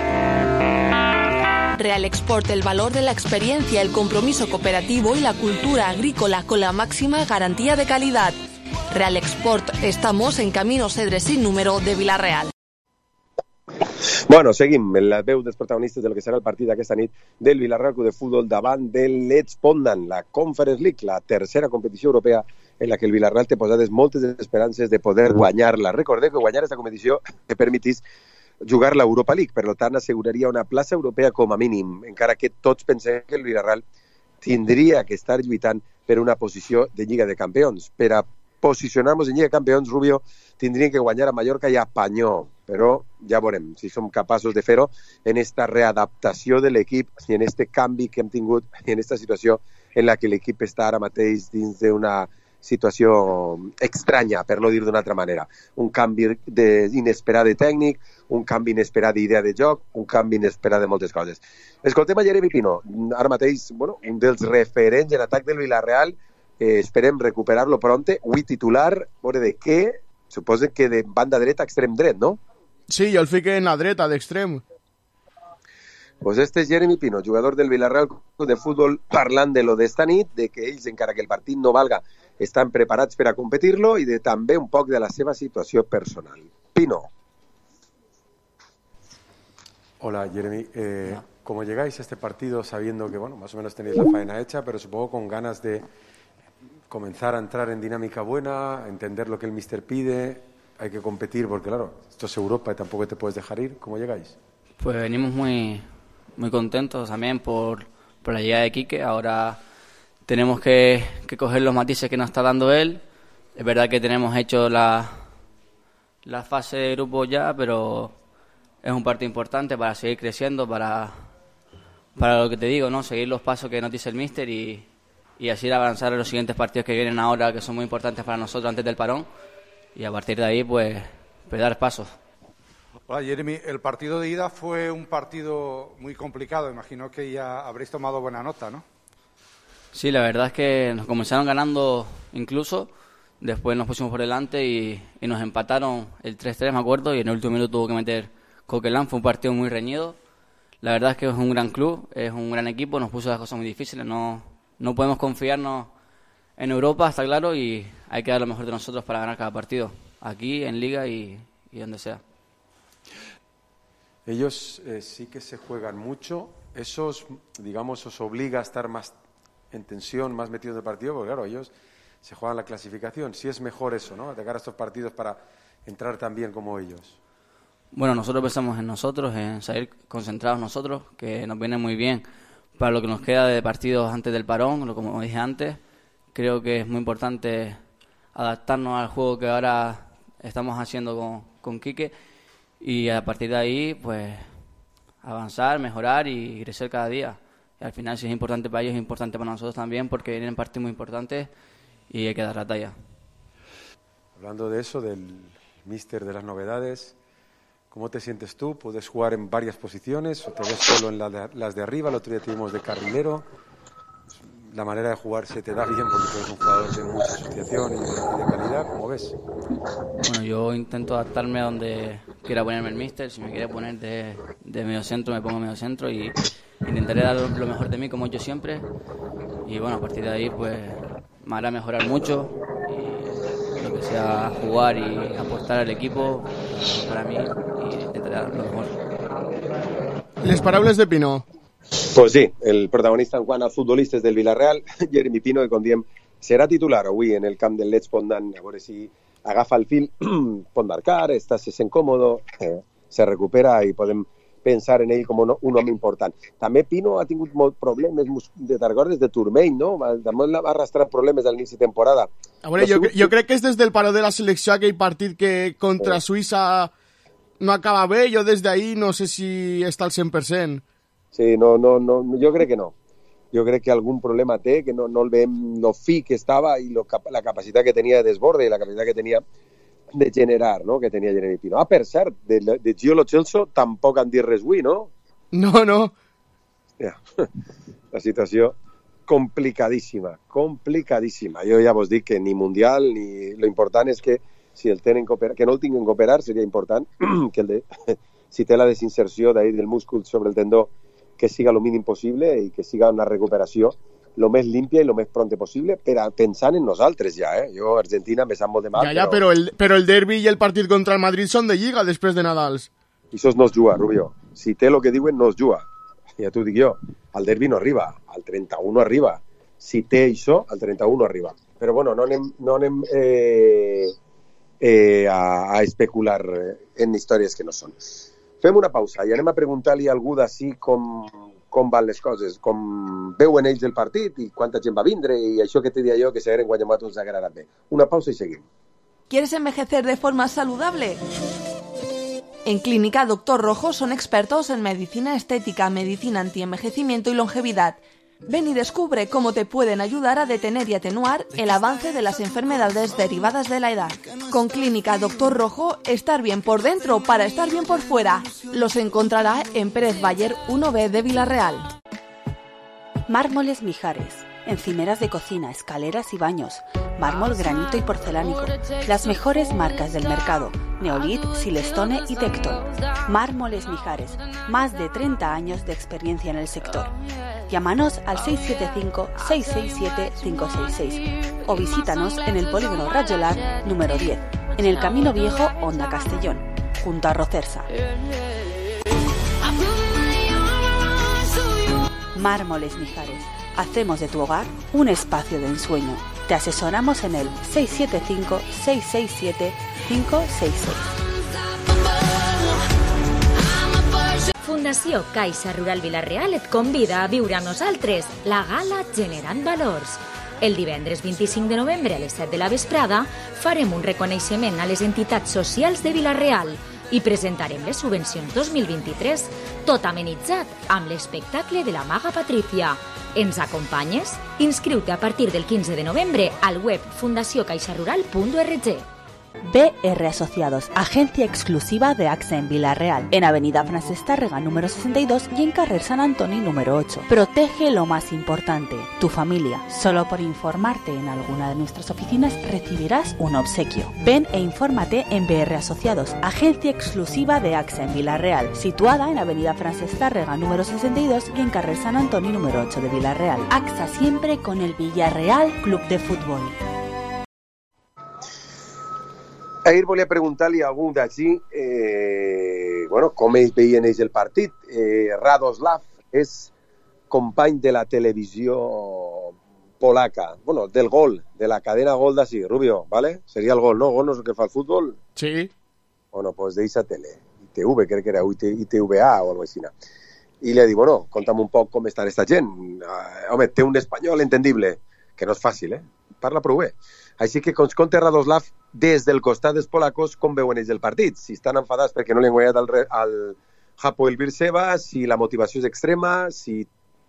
Real Export, el valor de la experiencia, el compromiso cooperativo y la cultura agrícola con la máxima garantía de calidad. Real Export, estamos en Camino Cedre sin número de Villarreal. Bueno, seguim en les veus dels protagonistes del que serà el partit d'aquesta nit del Villarreal Club de Futbol davant del Lech Poznan, la Conference League, la tercera competició europea en la que el Villarreal té posades moltes esperances de poder guanyar-la. Recordeu que guanyar aquesta competició que permetís jugar l'Europa League, per tant asseguraria una plaça europea com a mínim, encara que tots pensem que el Villarreal tindria que estar lluitant per una posició de Lliga de Campions. Per a posicionar-nos en Lliga de Campions, Rubio, tindrien que guanyar a Mallorca i a Panyó, però ja veurem si som capaços de fer-ho en esta readaptació de l'equip i en este canvi que hem tingut en esta situació en la que l'equip està ara mateix dins d'una situació estranya, per no dir d'una altra manera. Un canvi de, inesperat de tècnic, un canvi inesperat d'idea de joc, un canvi inesperat de moltes coses. Escoltem a Jeremy Pino, ara mateix bueno, un dels referents en atac del Villarreal, eh, esperem recuperar-lo pronte, avui titular, veure de què, suposo que de banda dreta a extrem dret, no? Sí, jo el fiqué en la dreta d'extrem. Pues este es Jeremy Pino, jugador del Villarreal de Futbol, parlant de lo d'esta nit, de que ells, encara que el partit no valga, estan preparats per a competir-lo y de també un poc de la seva situació personal. Pino. Hola, Jeremy. Eh, ¿Cómo llegáis a este partido sabiendo que, bueno, más o menos tenéis la faena hecha, pero supongo con ganas de comenzar a entrar en dinámica buena, entender lo que el míster pide, hay que competir porque, claro, esto es Europa y tampoco te puedes dejar ir? ¿Cómo llegáis? Pues venimos muy, muy contentos también por, por la llegada de Quique. Ahora tenemos que, que coger los matices que nos está dando él. Es verdad que tenemos hecho la, la fase de grupo ya, pero es un partido importante para seguir creciendo, para, para lo que te digo, ¿no? Seguir los pasos que nos dice el míster y, y así avanzar en los siguientes partidos que vienen ahora, que son muy importantes para nosotros antes del parón. Y a partir de ahí, pues, pues dar pasos. Hola, Jeremy. El partido de ida fue un partido muy complicado. Imagino que ya habréis tomado buena nota, ¿no? Sí, la verdad es que nos comenzaron ganando incluso, después nos pusimos por delante y, y nos empataron el tres tres, me acuerdo, y en el último minuto tuvo que meter Coquelin. Fue un partido muy reñido. La verdad es que es un gran club, es un gran equipo, nos puso las cosas muy difíciles. No, no podemos confiarnos en Europa, está claro, y hay que dar lo mejor de nosotros para ganar cada partido, aquí, en Liga y, y donde sea. Ellos eh, sí que se juegan mucho. Eso, os, digamos, os obliga a estar más en tensión, más metidos en el partido, porque claro, ellos se juegan la clasificación. Sí es mejor eso, ¿no? Atacar a estos partidos para entrar tan bien como ellos. Bueno, nosotros pensamos en nosotros, en salir concentrados nosotros, que nos viene muy bien para lo que nos queda de partidos antes del parón, lo como dije antes. Creo que es muy importante adaptarnos al juego que ahora estamos haciendo con, con Quique y a partir de ahí, pues, avanzar, mejorar y crecer cada día. Y al final, si es importante para ellos, es importante para nosotros también, porque vienen partidos muy importantes y hay que dar la talla. Hablando de eso, del míster, de las novedades, ¿cómo te sientes tú? ¿Puedes jugar en varias posiciones o te ves solo en la de, las de arriba? El otro día tuvimos de carrilero. La manera de jugar se te da bien porque tú eres un jugador de mucha asociación y de, y de calidad, ¿cómo ves? Bueno, yo intento adaptarme a donde quiera ponerme el míster. Si me quiere poner de, de medio centro, me pongo medio centro y intentaré dar lo mejor de mí, como yo siempre. Y bueno, a partir de ahí, pues me hará mejorar mucho. Y lo que sea jugar y aportar al equipo, para mí, y intentaré dar lo mejor. Les parables de Pino. Pues sí, el protagonista en quant als futbolistes del Villarreal, Jeremy Pino, que com diem, serà titular avui en el camp del Lech Poznan, a veure si agafa el fil, pot marcar, està se sent còmodo, eh, se recupera i podem pensar en ell com un, un home important. També Pino ha tingut molts problemes de targores de turmell, no? També va arrastrar problemes a l'inici de temporada. A veure, jo, jo crec que és des del paro de la selecció aquell partit que contra Suïssa no acaba bé, jo des d'ahí no sé si està al cent per cent. Sí, no, no, no, jo crec que no. Jo crec que algun problema té, que no, no el veiem lo fi que estava i lo, la capacitat que tenia de desborde i la capacitat que tenia de generar, no?, que tenia Jeremy Pino. Ah, per cert, de, de Gio Lo Celso tampoc han dit res avui, no? No, no. Ja. La situació complicadíssima, complicadíssima. Jo ja vos dic que ni Mundial, ni... Lo important és que si el tenen que operar, que no el tinguin que operar, seria important que el de... si té la desinserció d'ahir del múscul sobre el tendó, que siga lo mínim possible i que siga una recuperació lo més límpia i lo més pronta possible, però pensant en nosaltres ja, eh? Jo, Argentina, me sap molt de mal. Ja, ja, però, però, el, però el derbi i el partit contra el Madrid són de Lliga després de Nadals. I això no es juga, Rubio. Si té el que diuen, no es juga. Ja t'ho dic jo. El derbi no arriba, al trenta-u no arriba. Si té això, al trenta-u no arriba. Però bueno, no anem, no anem eh, eh, a, a especular en històries que no són. Fem una pausa i anem a preguntar-li a algú d'ací com, com van les coses, com veuen ells el partit i quanta gent va vindre i això que te dia jo que s'hagueren guanyat uns agradat bé. Una pausa i seguim. ¿Quieres envejecer de forma saludable? En Clínica Doctor Rojo son expertos en medicina estética, medicina antienvejecimiento y longevidad. Ven y descubre cómo te pueden ayudar a detener y atenuar el avance de las enfermedades derivadas de la edad. Con Clínica Doctor Rojo, estar bien por dentro para estar bien por fuera. Los encontrará en Pérez Bayer uno B de Villarreal. Mármoles Mijares. Encimeras de cocina, escaleras y baños. Mármol, granito y porcelánico. Las mejores marcas del mercado. Neolit, Silestone y Tecton. Mármoles Mijares. Más de treinta años de experiencia en el sector. Llámanos al seis siete cinco, seis seis siete, cinco seis seis o visítanos en el Polígono Rajolar número diez, en el Camino Viejo, Honda Castellón, junto a Rocersa. Mármoles Mijares. Hacemos de tu hogar un espacio de ensueño. Te asesoramos en el seis siete cinco, seis seis siete, cinco seis seis. Fundació Caixa Rural Vila-real et convida a viure amb nosaltres la gala Generant Valors. El divendres vint-i-cinc de novembre a les set de la vesprada farem un reconeixement a les entitats socials de Vila-real i presentarem les subvencions dos mil vint-i-tres, tot amenitzat amb l'espectacle de la Maga Patrícia. ¿Ens acompanyes? Inscriu-te a partir del quinze de novembre al web fundació caixa rural punto org. B R Asociados, agencia exclusiva de AXA en Vila-real, en Avenida Francesc Tàrrega número sesenta y dos y en Carrer Sant Antoni número ocho. Protege lo más importante, tu familia. Solo por informarte en alguna de nuestras oficinas recibirás un obsequio. Ven e infórmate en B R Asociados, agencia exclusiva de AXA en Vila-real, situada en Avenida Francesc Tàrrega número sesenta y dos y en Carrer Sant Antoni número ocho de Vila-real. AXA siempre con el Villarreal Club de Fútbol. Ahir volia preguntar-li a algú d'ací eh, bueno, com ells veien ells el partit. Eh, Radoslav és company de la televisió polaca, bueno, del gol, de la cadena Gol d'ací, Rubio, ¿vale? Seria el gol, ¿no? Gol no és el que fa el futbol? Sí. Bueno, pues d'eixa tele, I T V, crec que era I T V A o alguna cosa així. I li ha dit, bueno, conta'm un poc com està esta gent. Uh, home, té un espanyol entendible, que no és fàcil, eh? Parla prou bé. Així que ens conta Radoslav des del costat dels polacos com veuen ells el partit. Si estan enfadats perquè no li han guanyat al, al Hapoel Beersheva, si la motivació és extrema, si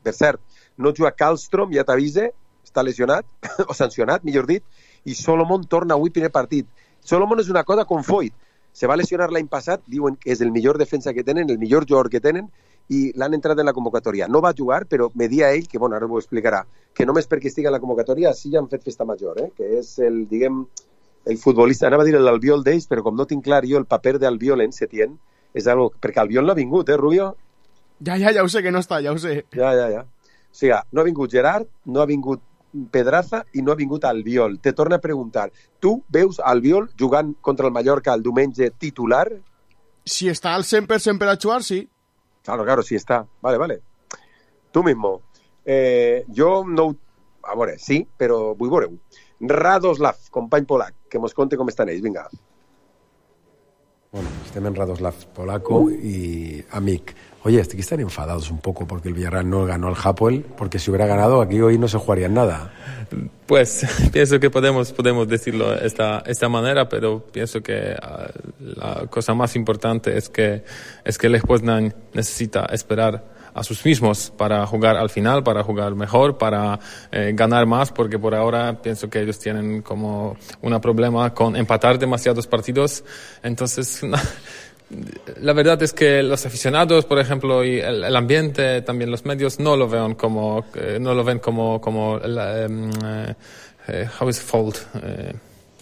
Per cert, no juga Kallström, ja t'avise, està lesionat, o sancionat, millor dit, i Solomon torna avui primer partit. Solomon és una cosa con Foyt. Se va lesionar l'any passat, diuen que és el millor defensa que tenen, el millor jugador que tenen, i l'han entrat en la convocatòria. No va jugar, però me dia ell, que bueno, ara m'ho explicarà, que només perquè estigui en la convocatòria sí ja han fet festa major, eh? Que és el, diguem, el futbolista, anava a dir l'Albiol d'ells, però com no tinc clar jo el paper d'Albiol en Setién, és algo, perquè Albiol no ha vingut, eh, Rubio? Ja, ja, ja ho sé que no està, ja ho sé. Ja, ja, ja. O sigui, no ha vingut Gerard, no ha vingut Pedraza i no ha vingut Albiol. Te torna a preguntar, tu veus Albiol jugant contra el Mallorca el diumenge titular? Si està al cent per cent per a jugar, sí. Claro, claro, sí està. Vale, vale. Tu mismo. Eh, jo no... A veure, sí, però vull veure-ho. Radoslav, company polac, que mos conte com estan ells, vinga. Bueno, estem en Radoslav polaco y amic. Oye, estoy que están enfadados un poco porque el Villarreal no ganó al Hapoel, porque si hubiera ganado aquí hoy no se jugaría nada. Pues pienso que podemos, podemos decirlo de esta, esta manera, pero pienso que uh, la cosa más importante es que, es que Lech Poznań necesita esperar a sus mismos para jugar al final, para jugar mejor, para eh, ganar más, porque por ahora pienso que ellos tienen como un problema con empatar demasiados partidos. Entonces, la verdad es que los aficionados, por ejemplo, y el, el ambiente, también los medios, no lo ven como, eh, no lo ven como, como la, um, eh, how is it fault? Eh,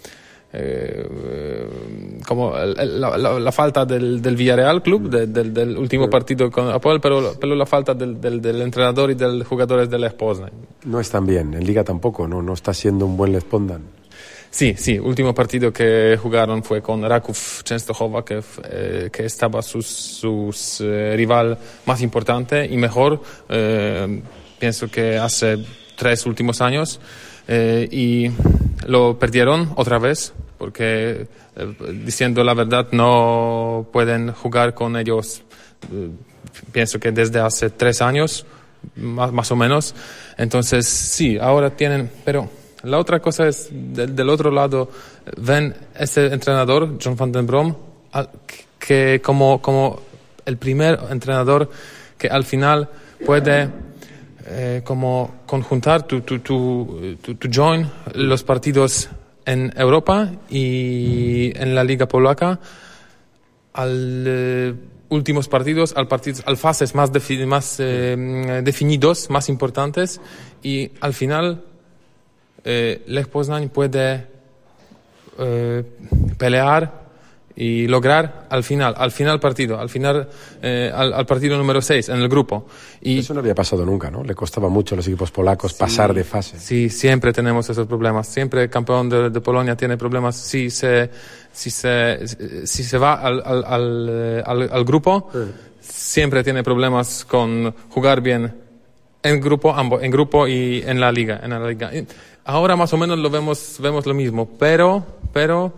Eh, como la, la, la falta del, del Villarreal Club, de, del, del último partido con Apoel, pero, pero la falta del, del, del entrenador y de los jugadores del Lech Poznań. No están bien, en Liga tampoco, no, no está siendo un buen Lech Poznań. Sí, sí, último partido que jugaron fue con Raków Częstochowa, que, eh, que estaba su sus, eh, rival más importante y mejor, eh, pienso que hace tres últimos años. Eh, y lo perdieron otra vez porque, eh, diciendo la verdad, no pueden jugar con ellos, eh, pienso que desde hace tres años, más, más o menos. Entonces, sí, ahora tienen... Pero la otra cosa es, de, del otro lado, ven ese entrenador, John van den Brom, que como, como el primer entrenador que al final puede... Eh, como conjuntar tu, tu, tu, tu, tu join los partidos en Europa y en la Liga Polaca al eh, últimos partidos, al partidos, al fases más, defi más eh, definidos, más importantes, y al final eh, Lech Poznań puede eh, pelear y lograr al final, al final partido, al final, eh, al, al partido número seis en el grupo. Y eso no había pasado nunca, ¿no? Le costaba mucho a los equipos polacos sí, pasar de fase. Sí, siempre tenemos esos problemas. Siempre el campeón de, de Polonia tiene problemas si se, si se, si se va al, al, al, al, al grupo. Sí. Siempre tiene problemas con jugar bien en grupo, ambos, en grupo y en la liga, en la liga. Ahora más o menos lo vemos, vemos lo mismo, pero, pero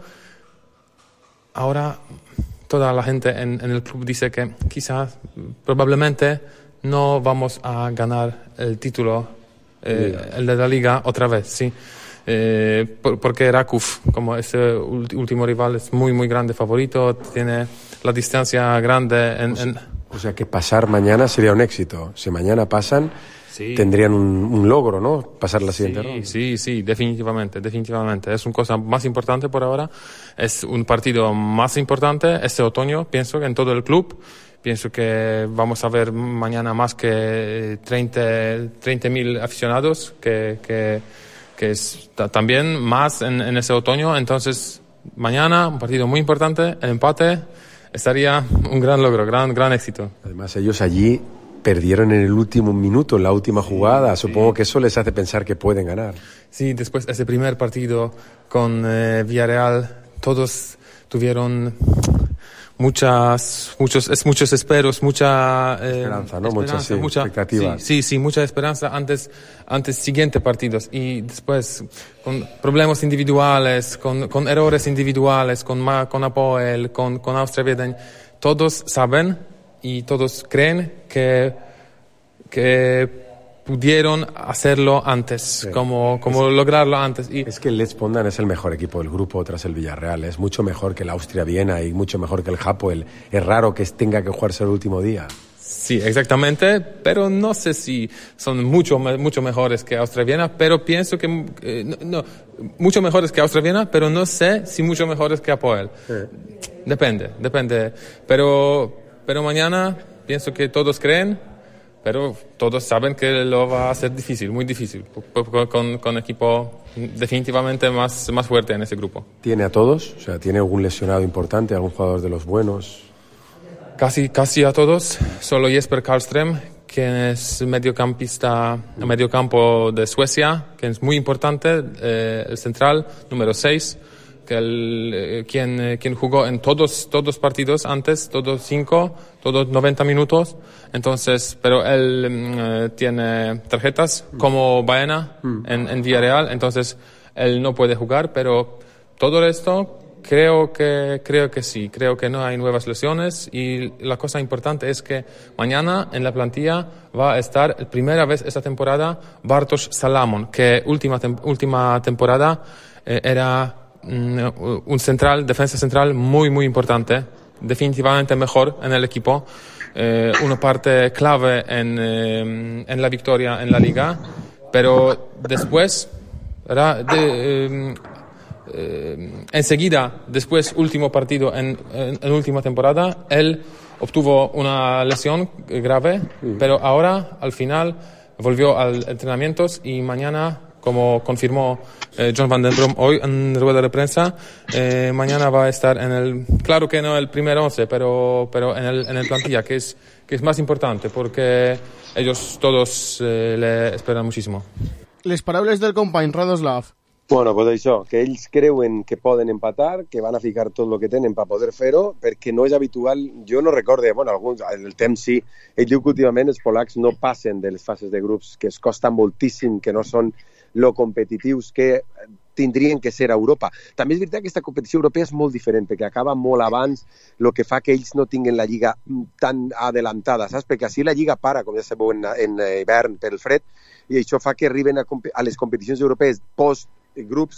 ahora toda la gente en, en el club dice que quizás, probablemente, no vamos a ganar el título, eh, el de la liga otra vez, sí. Eh, por, porque Raków, como ese último rival, es muy, muy grande favorito, tiene la distancia grande. En, o, sea, en... o sea que pasar mañana sería un éxito. Si mañana pasan, sí, tendrían un, un logro, ¿no? Pasar la siguiente sí, ronda. Sí, sí, definitivamente, definitivamente. Es una cosa más importante por ahora. Es un partido más importante este otoño, pienso, en todo el club. Pienso que vamos a ver mañana más que treinta mil aficionados, que, que, que es también más en, en ese otoño. Entonces, mañana, un partido muy importante, el empate estaría un gran logro, gran, gran éxito. Además, ellos allí perdieron en el último minuto, en la última jugada. Sí, Supongo sí. que eso les hace pensar que pueden ganar. Sí, después de ese primer partido con eh, Villarreal, todos tuvieron muchas, muchos, es muchos esperos, mucha eh, esperanza, ¿no? Esperanza, mucha, sí, mucha expectativa. Sí, sí, sí, mucha esperanza antes, antes siguientes partidos, y después con problemas individuales, con, con errores individuales, con, con Apoel, con, con Austria Wiedeń. Todos saben y todos creen que, que pudieron hacerlo antes, sí. como, como es, lograrlo antes. Y es que el Lech Poznań es el mejor equipo del grupo tras el Villarreal. Es mucho mejor que el Austria Viena y mucho mejor que el Hapoel. Es raro que tenga que jugarse el último día. Sí, exactamente, pero no sé si son mucho, mucho mejores que Austria-Viena, pero pienso que, eh, no, no, mucho mejores que Austria-Viena, pero no sé si mucho mejores que Apoel. Sí. Depende, depende. Pero, pero mañana pienso que todos creen, pero todos saben que lo va a ser difícil, muy difícil, con, con equipo definitivamente más, más fuerte en ese grupo. ¿Tiene a todos? O sea, ¿tiene algún lesionado importante, algún jugador de los buenos? Casi, casi a todos, solo Jesper Karlström, que es mediocampista, mediocampo de Suecia, que es muy importante, eh, el central, número seis, que el, eh, quien, eh, quien jugó en todos todos partidos antes, todos cinco, todos noventa minutos, entonces, pero él eh, tiene tarjetas como Baena en, en Villarreal, entonces él no puede jugar, pero todo esto creo que creo que sí, creo que no hay nuevas lesiones y la cosa importante es que mañana en la plantilla va a estar la primera vez esta temporada Bartosz Salamon, que última tem- última temporada eh, era mm, un central, defensa central muy muy importante, definitivamente mejor en el equipo, eh, una parte clave en, eh, en la victoria en la liga, pero después era de, eh, Eh, enseguida, después último partido en, en, en última temporada, él obtuvo una lesión grave, sí. Pero ahora al final volvió a entrenamientos y mañana, como confirmó eh, John Van den Brom hoy en rueda de prensa, eh, mañana va a estar en el, claro que no el primer once, pero, pero en el, en el plantilla, que es, que es más importante porque ellos todos eh, le esperan muchísimo. Les parables del company Radoslav. Bueno, pues això, que ells creuen que poden empatar, que van a ficar tot el que tenen per poder fer-ho, perquè no és habitual, jo no recorde, bueno, alguns, el temps sí, ell diu que últimament els polacs no passen de les fases de grups, que es costa moltíssim, que no són lo competitius que tindrien que ser a Europa. També és veritat que aquesta competició europea és molt diferent, perquè acaba molt abans, el que fa que ells no tinguin la lliga tan adelantada, saps? Perquè així la lliga para, com ja sabeu, en, en hivern pel fred, i això fa que arriben a, a les competicions europees post grups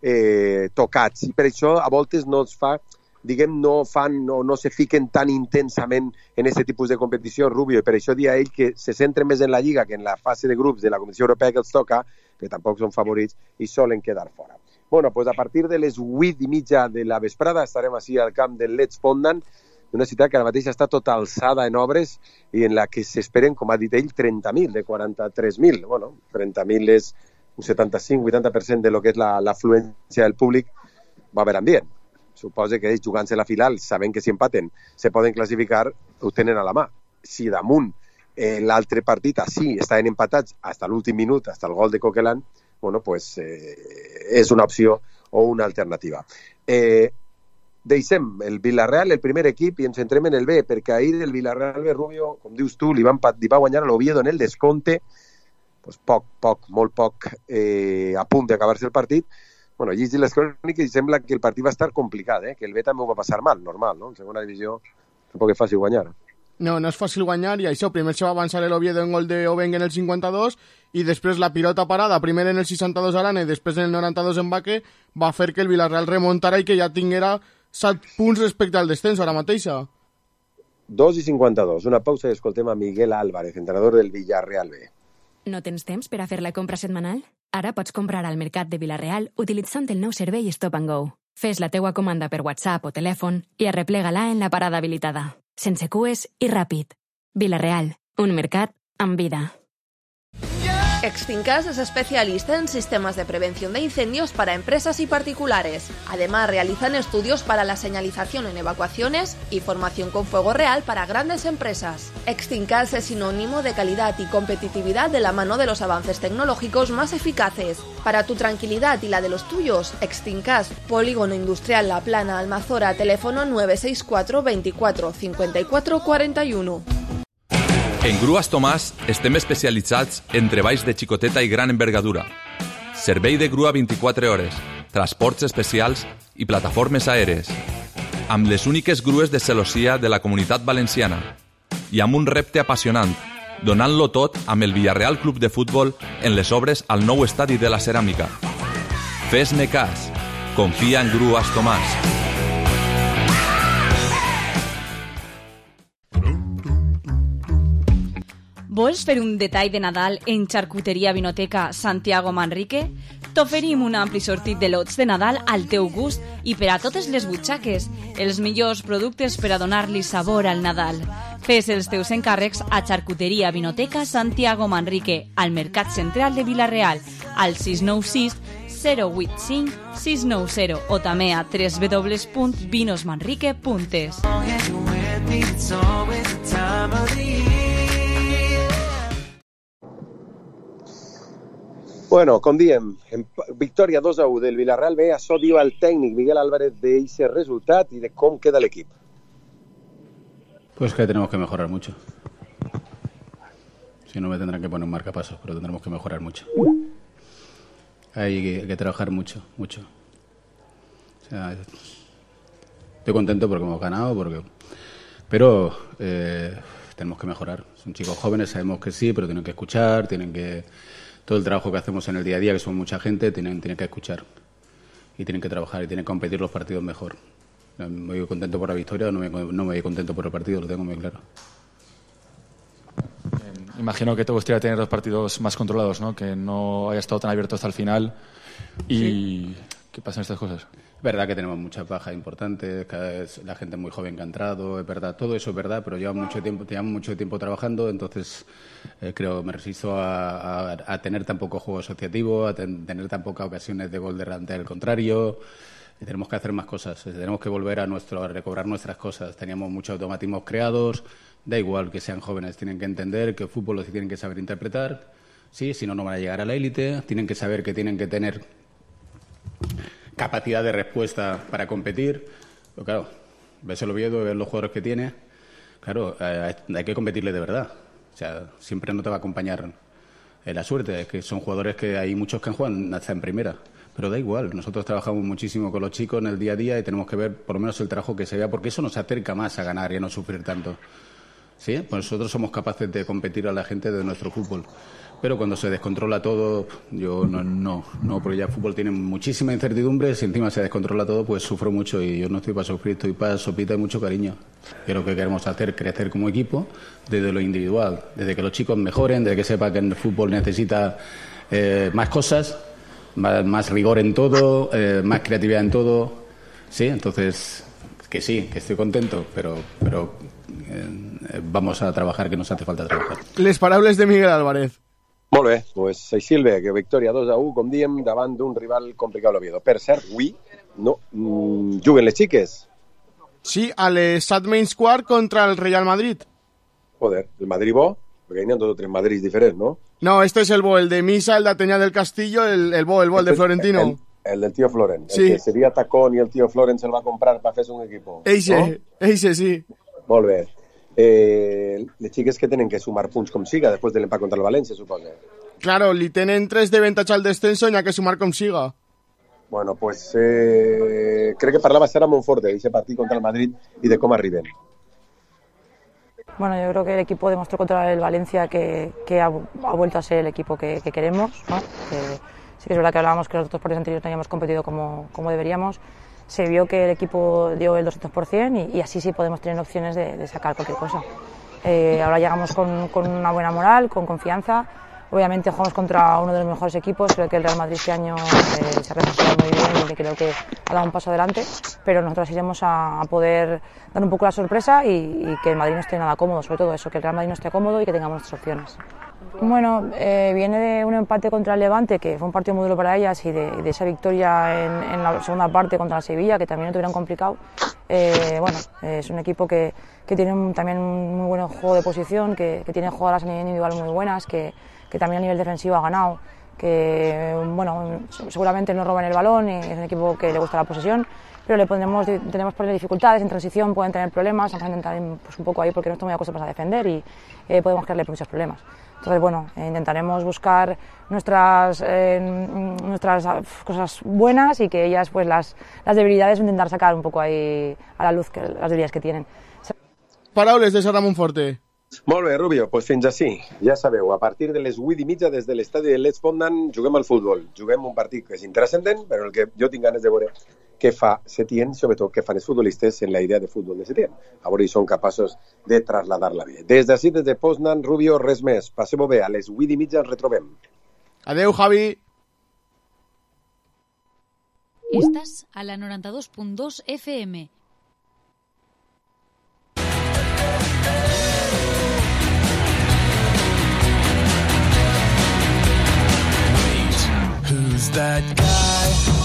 eh, tocats, i per això a voltes no es fa, diguem, no fan, no, no se fiquen tan intensament en aquest tipus de competició, Rubio, i per això dia ell que se centren més en la lliga que en la fase de grups de la competició europea que els toca, que tampoc són favorits i solen quedar fora. Bueno, pues a partir de les vuit i mitja de la vesprada estarem així al camp del Let's Pondan, una ciutat que ara mateix està tota alçada en obres i en la que s'esperen, com ha dit ell, trenta mil, de quaranta-tres mil. Bueno, trenta mil és un setanta-cinc vuitanta per cent de lo que és la, l'afluència del públic, va haver ambient. Suposa que ells, jugant-se la final, sabent que si empaten se poden classificar, ho tenen a la mà. Si damunt eh, l'altre partit, sí, estaven empatats fins a l'últim minut, fins al gol de Coquelin, bueno, pues, eh, és una opció o una alternativa. Eh, deixem el Villarreal, el primer equip, i ens centrem en el B, perquè ahir el Villarreal B, Rubio, com dius tu, li, van, li va guanyar a l'Oviedo en el descompte, pues poc, poc, molt poc eh, a punt d'acabar-se el partit. Bueno, llegir les cròniques i sembla que el partit va estar complicat, eh? Que el B també ho va passar mal, normal, no? En segona divisió tampoc és fàcil guanyar. No, no és fàcil guanyar i això, primer se va avançar el Oviedo en gol de Obengue en el cinquanta-dos i després la pilota parada, primer en el seixanta-dos Arana i després en el noranta-dos en Baque, va fer que el Villarreal remuntara i que ja tinguera set punts respecte al descens ara mateixa. dos i cinquanta-dos, una pausa i escoltem a Miguel Álvarez, entrenador del Villarreal B. No tens temps per a fer la compra setmanal? Ara pots comprar al Mercat de Vila-real utilitzant el nou servei Stop and Go. Fes la teua comanda per WhatsApp o telèfon i arreplega-la en la parada habilitada. Sense cues i ràpid. Vila-real, un mercat amb vida. Extincas es especialista en sistemas de prevención de incendios para empresas y particulares. Además, realizan estudios para la señalización en evacuaciones y formación con fuego real para grandes empresas. Extincas es sinónimo de calidad y competitividad de la mano de los avances tecnológicos más eficaces. Para tu tranquilidad y la de los tuyos, Extincas, Polígono Industrial La Plana, Almazora, teléfono nueve seis cuatro veinticuatro cincuenta y cuatro cuarenta y uno. En Grues Tomàs estem especialitzats en treballs de xicoteta i gran envergadura. Servei de grua vint-i-quatre hores, transports especials i plataformes aèries. Amb les úniques grues de celossia de la Comunitat Valenciana. I amb un repte apassionant, donant-lo tot amb el Villarreal Club de Futbol en les obres al nou estadi de la Ceràmica. Fes-me cas. Confia en Grues Tomàs. Vols fer un detall de Nadal en Xarcuteria Vinoteca Santiago Manrique? T'oferim un ampli sortit de lots de Nadal al teu gust i per a totes les butxaques, els millors productes per a donar-li sabor al Nadal. Fes els teus encàrrecs a Xarcuteria Vinoteca Santiago Manrique, al Mercat Central de Vila-real, al sis nou sis zero vuit cinc sis nou zero o també a w w w punt vinosmanrique punt es. Bueno, com diem, victòria dos a u del Villarreal B, això diu el tècnic Miguel Álvarez d'aquest resultat i de com queda l'equip. Pues que tenemos que mejorar mucho. Si no me tendrán que poner un marcapasos, pero tendremos que mejorar mucho. Hay que, hay que trabajar mucho, mucho. O sea, estoy contento porque hemos ganado, porque, pero eh, tenemos que mejorar. Son chicos jóvenes, sabemos que sí, pero tienen que escuchar, tienen que... Todo el trabajo que hacemos en el día a día, que somos mucha gente, tienen, tienen que escuchar. Y tienen que trabajar y tienen que competir los partidos mejor. Me voy contento por la victoria, no me, no me voy contento por el partido, lo tengo muy claro. Eh, imagino que te gustaría tener los partidos más controlados, ¿no? Que no haya estado tan abierto hasta el final y sí. Que pasen estas cosas. Es verdad que tenemos muchas bajas importantes, cada vez la gente muy joven que ha entrado, es verdad, todo eso es verdad, pero llevamos mucho tiempo, llevamos mucho tiempo trabajando, entonces eh, creo me resisto a, a, a tener tan poco juego asociativo, a ten, tener tan pocas ocasiones de gol delante del contrario. Y tenemos que hacer más cosas, tenemos que volver a nuestro a recobrar nuestras cosas. Teníamos muchos automatismos creados, da igual que sean jóvenes, tienen que entender que el fútbol lo tienen que saber interpretar, sí, si no, no van a llegar a la élite, tienen que saber que tienen que tener capacidad de respuesta para competir. Pero claro, ves el Oviedo, ves los jugadores que tiene, claro, eh, hay que competirle de verdad. O sea, siempre no te va a acompañar eh, la suerte, es que son jugadores que hay muchos que juegan hasta en primera. Pero da igual, nosotros trabajamos muchísimo con los chicos en el día a día y tenemos que ver por lo menos el trabajo que se vea, porque eso nos acerca más a ganar y a no sufrir tanto. ¿Sí? Pues nosotros somos capaces de competir a la gente de nuestro fútbol. Pero cuando se descontrola todo, yo no, no, no, porque ya el fútbol tiene muchísima incertidumbre, si encima se descontrola todo, pues sufro mucho y yo no estoy para sufrir, estoy para sopita y mucho cariño. Y lo que queremos hacer es crecer como equipo desde lo individual, desde que los chicos mejoren, desde que sepa que el fútbol necesita eh, más cosas, más, más rigor en todo, eh, más creatividad en todo. Sí, entonces, que sí, que estoy contento, pero, pero eh, vamos a trabajar, que nos hace falta trabajar. Les parables de Miguel Álvarez. Molt bé, doncs així el ve, que victòria dos a u, com diem, davant d'un rival complicat l'Oviedo. Per cert, avui no mmm, juguen les xiques. Sí, a les set menys quart contra el Real Madrid. Joder, el Madrid bo, perquè hi ha dos o tres Madrids diferents, no? No, este es el bo, el de Misa, el de Ateña del Castillo, el, el bo, el bo, el de Florentino. El, el del tío Floren, sí. El que seria Tacón i el tío Floren se'l va comprar per fer-se un equip. Eixe, ¿no? eixe, sí. Molt bé. Eh, les xiques que tenen que sumar punts com siga després de l'empat contra el València, suposo. Claro, li tenen tres de avantatge al descenso i n'ha que sumar com siga. Bueno, pues eh, crec que parlava Sara Monforte d'aquest partit contra el Madrid y de cómo arriben. Bueno, yo creo que el equipo demostró contra el Valencia que, que ha, ha vuelto a ser el equipo que, que queremos, ¿no? Que sí que es verdad que hablábamos que los otros partidos anteriores no habíamos competido como, como deberíamos. Se vio que el equipo dio el doscientos por ciento y, y así sí podemos tener opciones de, de sacar cualquier cosa. Eh, ahora llegamos con, con una buena moral, con confianza. Obviamente jugamos contra uno de los mejores equipos, creo que el Real Madrid este año eh, se ha reforzado muy bien y creo que ha dado un paso adelante, pero nosotros iremos a, a poder dar un poco la sorpresa y, y que el Madrid no esté nada cómodo, sobre todo eso, que el Real Madrid no esté cómodo y que tengamos nuestras opciones. Bueno, eh, viene de un empate contra el Levante, que fue un partido muy duro para ellas, y de, de esa victoria en, en la segunda parte contra el Sevilla, que también lo tuvieron complicado. Eh, bueno, eh, es un equipo que, que tiene un, también un muy buen juego de posición, que, que tiene jugadoras a nivel individual muy buenas, que, que también a nivel defensivo ha ganado, que bueno, seguramente no roban el balón y es un equipo que le gusta la posesión, pero le pondremos, tenemos por dificultades en transición, pueden tener problemas, vamos a intentar pues, un poco ahí porque no estamos muy acostumbrados a defender y eh, podemos crearle muchos problemas. Entonces, bueno, eh, intentaremos buscar nuestras, eh, nuestras cosas buenas y que ellas, pues las, las debilidades, intentar sacar un poco ahí a la luz que, las debilidades que tienen. Paraules de Sara Monforte. Molt bé, Rubio, doncs fins així. Ja sabeu, a partir de les vuit i mitja des de l'estadi de l'Ets Fondan juguem al futbol. Juguem un partit que és intrascendent, però el que jo tinc ganes de veure què fa Setién, sobretot què fan els futbolistes en la idea de futbol de Setién. A veure si són capaços de trasladar-la bé. Des d'ací, des de Poznan, Rubio, res més. Passem-ho bé, a les vuit i mitja ens retrobem. Adeu, Javi. Estàs a la noranta-dos punt dos F M. Who's that guy?